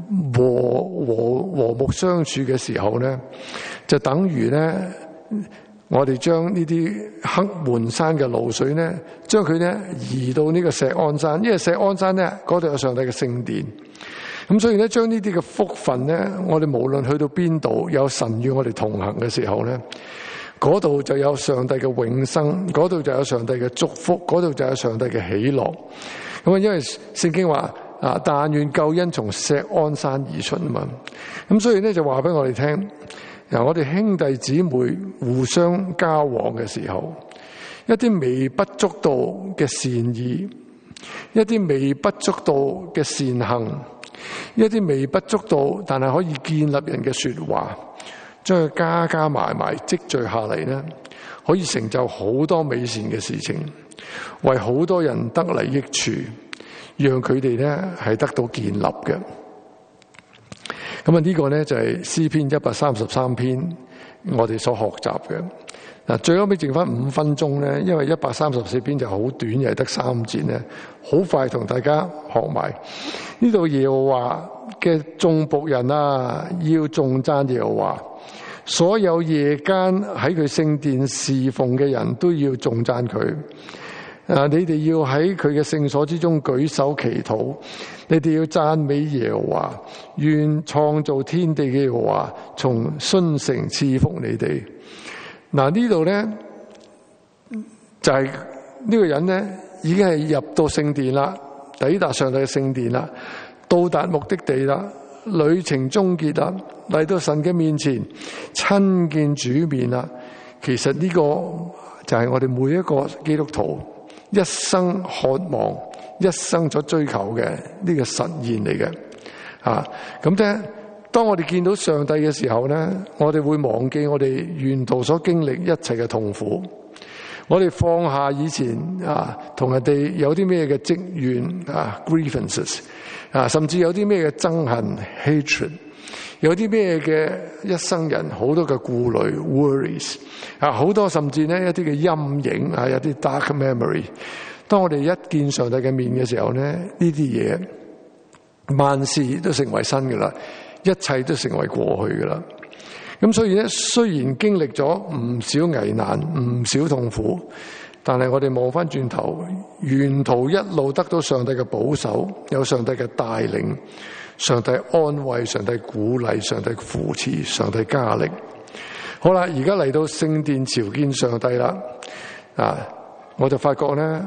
和睦相處嘅時候咧，就等於咧，我哋將呢啲黑門山嘅露水咧，將佢咧移到呢個錫安山，因為錫安山咧嗰度有上帝嘅聖殿。咁所以咧，將呢啲嘅福分咧，我哋無論去到邊度，有神與我哋同行嘅時候咧，嗰度就有上帝嘅永生，嗰度就有上帝嘅祝福，嗰度就有上帝嘅喜樂。咁因為聖經話但願救恩從錫安山而出啊嘛。咁所以咧就話俾我哋聽。我哋兄弟姊妹互相交往嘅時候，一啲微不足道嘅善意，一啲微不足道嘅善行，一啲微不足道但係可以建立人嘅說話，將佢加埋積聚下嚟咧，可以成就好多美善嘅事情，為好多人得嚟益處，讓佢哋咧係得到建立嘅。咁呢個咧就係詩篇133篇我哋所學習嘅。最後尾剩翻5分鐘咧，因為134篇就好短，又係得3節咧，好快同大家學埋。呢度耶和華嘅眾僕人要頌讚耶和華，所有夜間喺佢聖殿侍奉嘅人都要頌讚佢。你哋要喺佢嘅聖所之中舉手祈禱，你哋要讚美耶和華，願創造天地嘅耶和華從信誠賜福你哋。呢度咧就係呢個人咧已經係入到聖殿啦，抵達上帝嘅聖殿啦，到達目的地啦，旅程終結啦，嚟到神嘅面前親見主面啦。其實呢個就係我哋每一個基督徒一生渴望、一生所追求嘅呢個實現嚟嘅。咁咧，當我哋見到上帝嘅時候咧，我哋會忘記我哋沿途所經歷一切嘅痛苦， 我哋放下以前同人哋有啲咩嘅積怨grievances 甚至有啲咩嘅憎恨 hatred， 有啲咩嘅一生人好多嘅顧慮 worries 好多甚至呢一啲嘅陰影有啲 dark memory。當我哋一見上帝嘅面嘅時候呢，呢啲嘢萬事都成為新噶啦，一切都成為過去噶啦。咁所以咧，雖然經歷咗唔少危難、唔少痛苦，但係我哋望翻轉頭，沿途一路得到上帝嘅保守，有上帝嘅帶領，上帝安慰，上帝鼓勵，上帝扶持，上帝加力。好啦，而家嚟到聖殿朝見上帝啦，我就發覺咧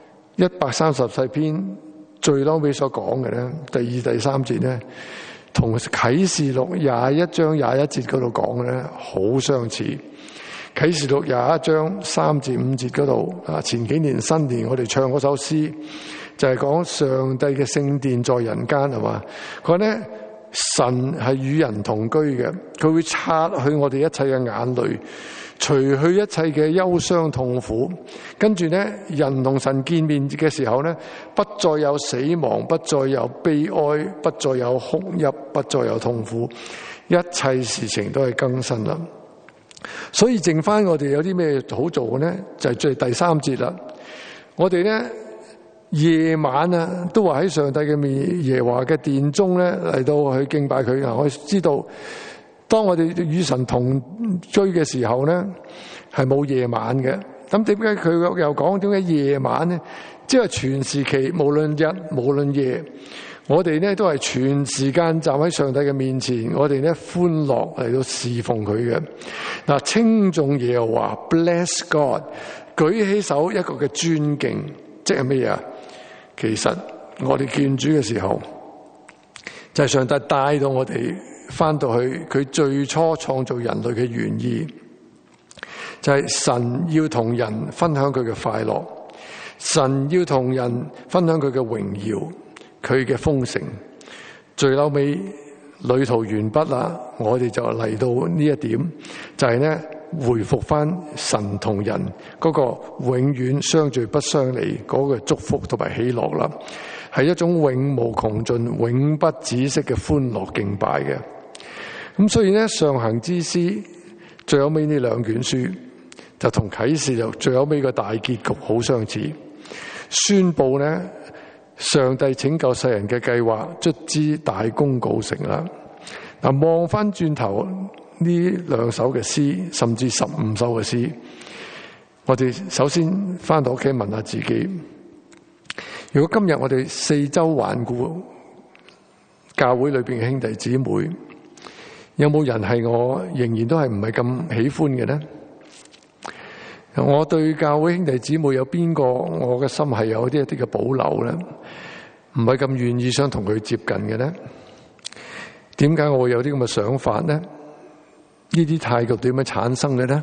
，134篇最嬲尾所講嘅咧，第2、第3節咧，同啟示錄21章21節嗰度講嘅咧好相似。啟示錄21章3至5節嗰度前幾年新年我哋唱嗰首詩就係講上帝嘅聖殿在人間，係嘛？佢話咧，神係與人同居嘅，佢會擦去我哋一切嘅眼淚，除去一切嘅憂傷痛苦。跟住咧，人同神見面嘅時候咧，不再有死亡，不再有悲哀，不再有哭泣，不再有痛苦，一切事情都係更新啦。所以剩翻我哋有啲咩好做嘅咧，就係最第3節啦。我哋咧夜晚都話喺上帝嘅面耶和華嘅殿中咧嚟到去敬拜佢。我知道當我哋與神同居嘅時候咧，係冇夜晚嘅。咁點解佢又講點解夜晚咧？即係全時期，無論日無論夜，我哋咧都係全時間站喺上帝嘅面前，我哋咧歡樂嚟到侍奉佢嘅。嗱，稱頌耶和華 ，bless God， 舉起手一個嘅尊敬，即係咩嘢？其實我哋見主嘅時候，就係上帝帶到我哋翻到去佢最初創造人類嘅原意，就係神要同人分享佢嘅快樂，神要同人分享佢嘅榮耀，佢嘅豐盛。最後尾旅途完畢啦，我哋就嚟到呢一點，就係咧回復翻神同人嗰個永遠相聚不相離嗰個祝福同埋喜樂啦，係一種永無窮盡、永不止息嘅歡樂敬拜嘅。咁所以咧，上行之詩最後尾呢2卷書就同啟示錄最後尾個大結局好相似，宣布咧上帝拯救世人嘅計劃卒之大功告成啦。嗱，望翻轉頭呢2首嘅詩，甚至15首嘅詩，我哋首先翻到屋企問下自己，如果今日我哋四周環顧教會裏邊嘅兄弟姊妹，有冇人係我仍然都係唔係咁喜歡嘅呢？我對教會兄弟姊妹有邊個我嘅心係有一啲嘅保留呢？唔係咁願意想同佢接近嘅呢？點解我會有啲咁嘅想法呢？呢啲態度點樣產生嘅呢？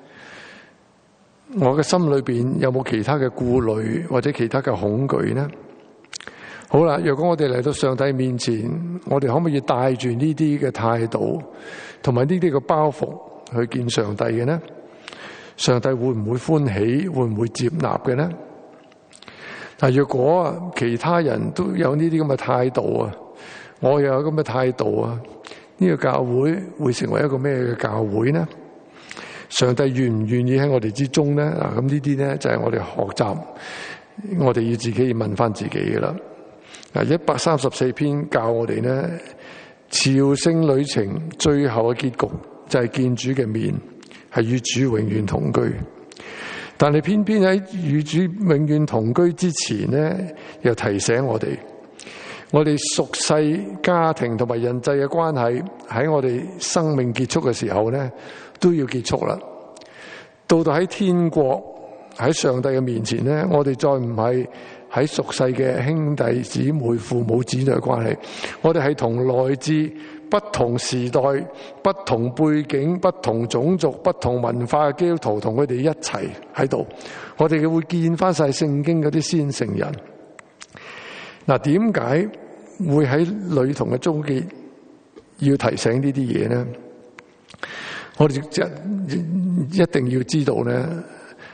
我嘅心裏邊有冇其他嘅顧慮或者其他嘅恐懼呢？好啦，若果我哋嚟到上帝面前，我哋可唔可以帶住呢啲嘅態度同埋呢啲嘅包袱去見上帝嘅呢？上帝會唔會歡喜，會唔會接納嘅呢？但若果其他人都有呢啲咁嘅態度啊，我又有咁嘅態度啊，呢個教會會成為一個咩嘅教會呢？上帝願唔願意喺我哋之中呢？咁呢啲呢就係我哋學習，我哋要自己問翻自己嘅啦。134篇教我哋呢，朝聖旅程最後嘅結局就係見主嘅面，係與主永遠同居。但係偏偏喺與主永遠同居之前呢，又提醒我哋屬世家庭同埋人際嘅關係喺我哋生命結束嘅時候呢，都要結束啦。到喺天國喺上帝嘅面前呢，我哋再唔係喺屬世嘅兄弟姊妹、父母子女嘅關係，我哋係同來自不同時代、不同背景、不同種族、不同文化嘅基督徒同佢哋一齊喺度，我哋會見翻晒聖經嗰啲先聖人。嗱，點解會喺旅途嘅終結要提醒呢啲嘢呢？我哋一定要知道呢，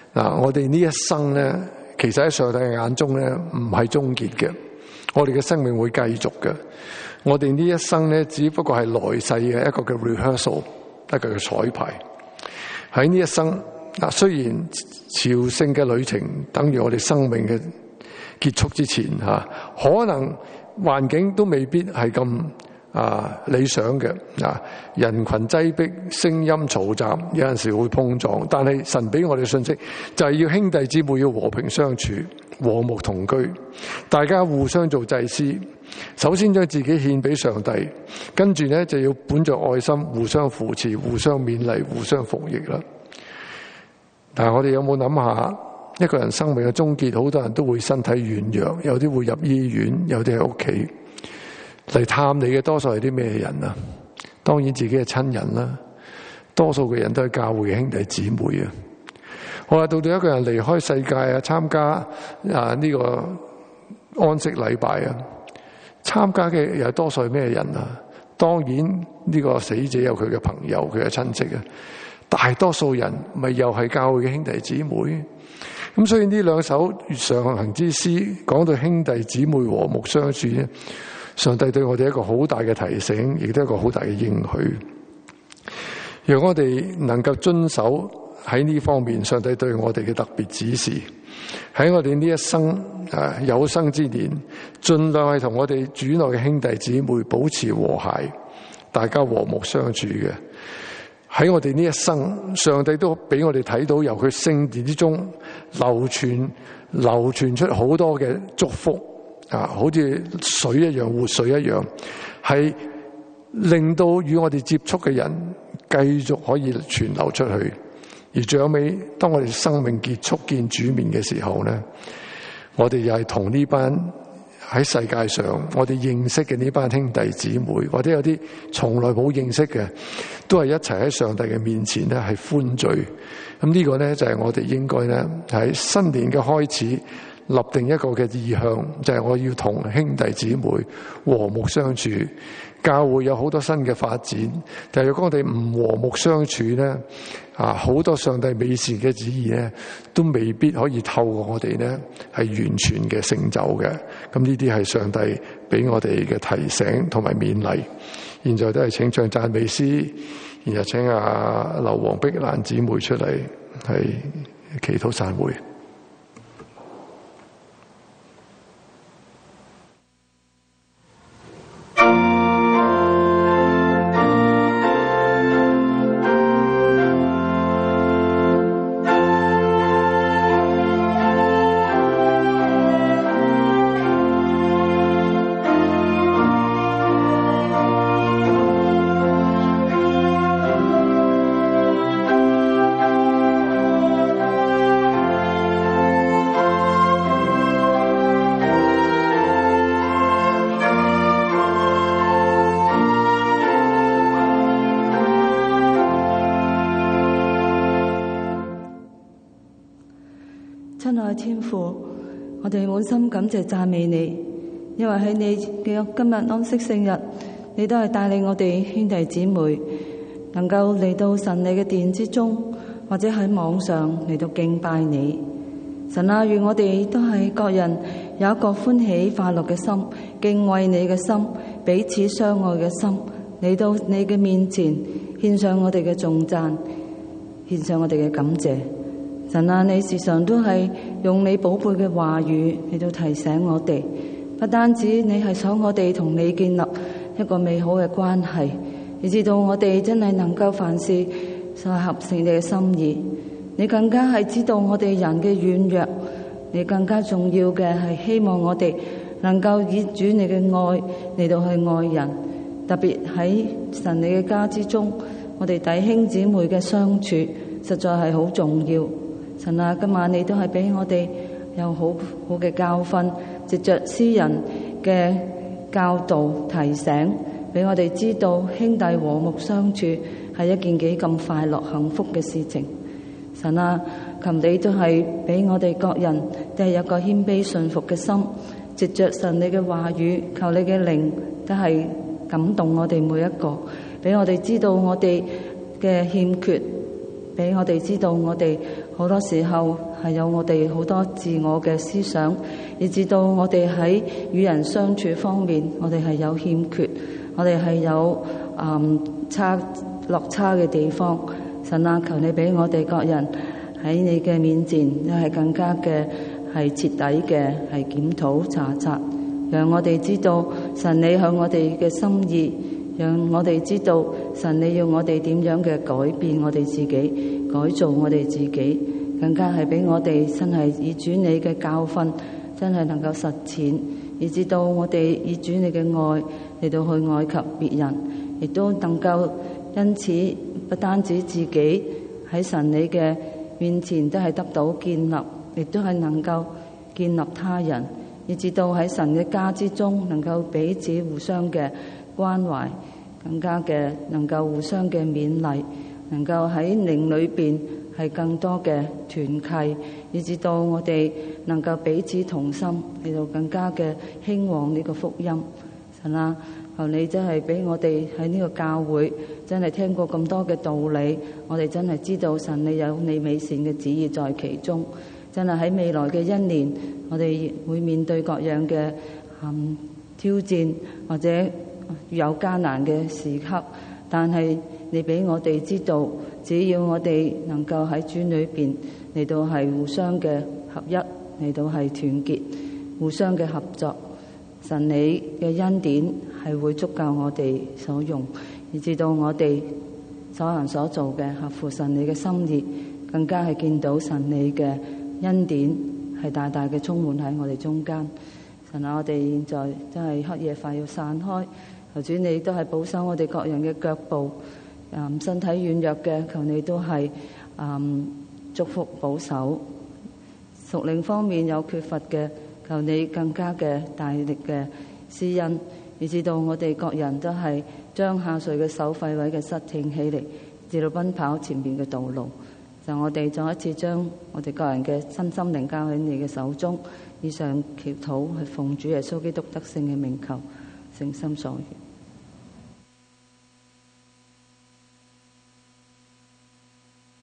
我哋呢一生咧，其實喺上帝嘅眼中咧，唔係終結嘅。我哋嘅生命會繼續嘅。我哋呢一生咧，只不過係來世嘅一個嘅 rehearsal， 一個嘅彩排。喺呢一生，雖然朝聖嘅旅程等於我哋生命嘅結束之前可能環境都未必係咁理想嘅，人群擠迫，聲音嘈雜，有陣時會碰撞。但係神俾我哋信息就係要兄弟姊妹要和平相處，和睦同居，大家互相做祭司。首先將自己獻俾上帝，跟住呢就要本着愛心互相扶持，互相勉勵，互相服役啦。但係我哋有冇諗下，一個人生命嘅終結，好多人都會身體軟弱，有啲會入醫院，有啲喺屋企。嚟探你嘅多數係啲咩人啊？當然自己嘅親人啦，多數嘅人都係教會嘅兄弟姊妹啊。好啦，到一個人離開世界參加呢個安息禮拜參加嘅又多數係咩人啊？當然呢個死者有佢嘅朋友，佢嘅親戚大多數人咪又係教會嘅兄弟姊妹。咁所以呢兩首上行之詩講到兄弟姊妹和睦相處咧，上帝對我哋一個好大嘅提醒，亦都係一個好大嘅應許。讓我哋能夠遵守喺呢方面上帝對我哋嘅特別指示，喺我哋呢一生有生之年，盡量係同我哋主內嘅兄弟姊妹保持和諧，大家和睦相處嘅。喺我哋呢一生，上帝都俾我哋睇到由佢聖殿之中流傳出好多嘅祝福好似水一樣，活水一樣，係令到與我哋接觸嘅人繼續可以傳流出去。而最後尾，當我哋生命結束見主面嘅時候咧，我哋又係同呢班喺世界上我哋認識嘅呢班兄弟姊妹，或者有啲從來冇認識嘅，都係一齊喺上帝嘅面前咧係歡聚。咁呢個咧就係我哋應該咧喺新年嘅開始立定一個嘅意向，就係我要同兄弟姊妹和睦相處。教會有好多新嘅發展，但係如果我哋唔和睦相處咧，好多上帝美善嘅旨意咧，都未必可以透過我哋咧係完全嘅成就嘅。咁呢啲係上帝俾我哋嘅提醒同埋勉勵。現在都係請唱讚美詩，然後請劉黃碧蘭姊妹出嚟係祈禱散會。
親愛天父，我哋滿心感謝讚美你，因為喺你嘅今日安息聖日，你都係帶領我哋兄弟姊妹能夠嚟到神你嘅殿之中，或者喺網上嚟到敬拜你。神啊，願我哋都係各人有一個歡喜快樂嘅心，敬畏你嘅心，彼此相愛嘅心，嚟到你嘅面前獻上我哋嘅頌讚，獻上我哋嘅感謝。神啊，你時常都係用你寶貝嘅話語嚟到提醒我哋，不單止你係想我哋同你建立一個美好嘅關係，以至到我哋真係能夠凡事就係合成你嘅心意。你更加係知道我哋人嘅軟弱，你更加重要嘅係希望我哋能夠以主你嘅愛嚟到去愛人，特別喺神你嘅家之中，我哋弟兄姊妹嘅相處實在係好重要。神啊，今晚你都係俾我哋有好好嘅教訓，藉着詩人嘅教導提醒，俾我哋知道兄弟和睦相處係一件幾咁快樂幸福嘅事情。神啊，求你都係俾我哋各人都係有個謙卑順服嘅心，藉着神你嘅話語，求你嘅靈都係感動我哋每一個，俾我哋知道我哋嘅欠缺，俾我哋知道我哋好多時候係有我哋好多自我嘅思想，以至到我哋喺與人相處方面，我哋係有欠缺，我哋係有落差嘅地方。神啊，求你俾我哋各人喺你嘅面前，係更加嘅係徹底嘅係檢討查察，讓我哋知道神你向我哋嘅心意，讓我哋知道神你要我哋點樣嘅改變我哋自己，改造我哋自己，更加係俾我哋真係以主你嘅教訓真係能夠實踐，以至到我哋以主你嘅愛嚟到去愛及別人，亦都能夠因此不單止自己喺神你嘅面前都係得到建立，亦都係能夠建立他人，以至到喺神嘅家之中能夠彼此互相嘅關懷，更加嘅能夠互相嘅勉勵，能夠喺靈裏邊係更多嘅團契，以至到我哋能夠彼此同心，嚟到更加嘅興旺呢個福音。神啊，求你真係俾我哋喺呢個教會真係聽過咁多嘅道理，我哋真係知道神你有你美善嘅旨意在其中。真係喺未來嘅一年，我哋會面對各樣嘅挑戰，或者有艱難嘅時刻，但係你俾我哋知道，只要我哋能夠喺主裏邊嚟到係互相嘅合一，嚟到係團結，互相嘅合作，神你嘅恩典係會足夠我哋所用，以至到我哋所行所做嘅合乎神你嘅心意，更加係見到神你嘅恩典係大大嘅充滿喺我哋中間。神啊，我哋現在真係黑夜快要散開，求主你都係保守我哋各人嘅腳步，身體軟弱嘅求你都係祝福保守，屬靈方面有缺乏嘅求你更加嘅大力嘅施恩，以至到我哋各人都係將下垂嘅手廢位嘅膝挺起嚟，直到奔跑前面嘅道路。就我哋再一次將我哋個人嘅身心靈交喺你嘅手中，以上祈禱係奉主耶穌基督得勝嘅名求，誠心所願。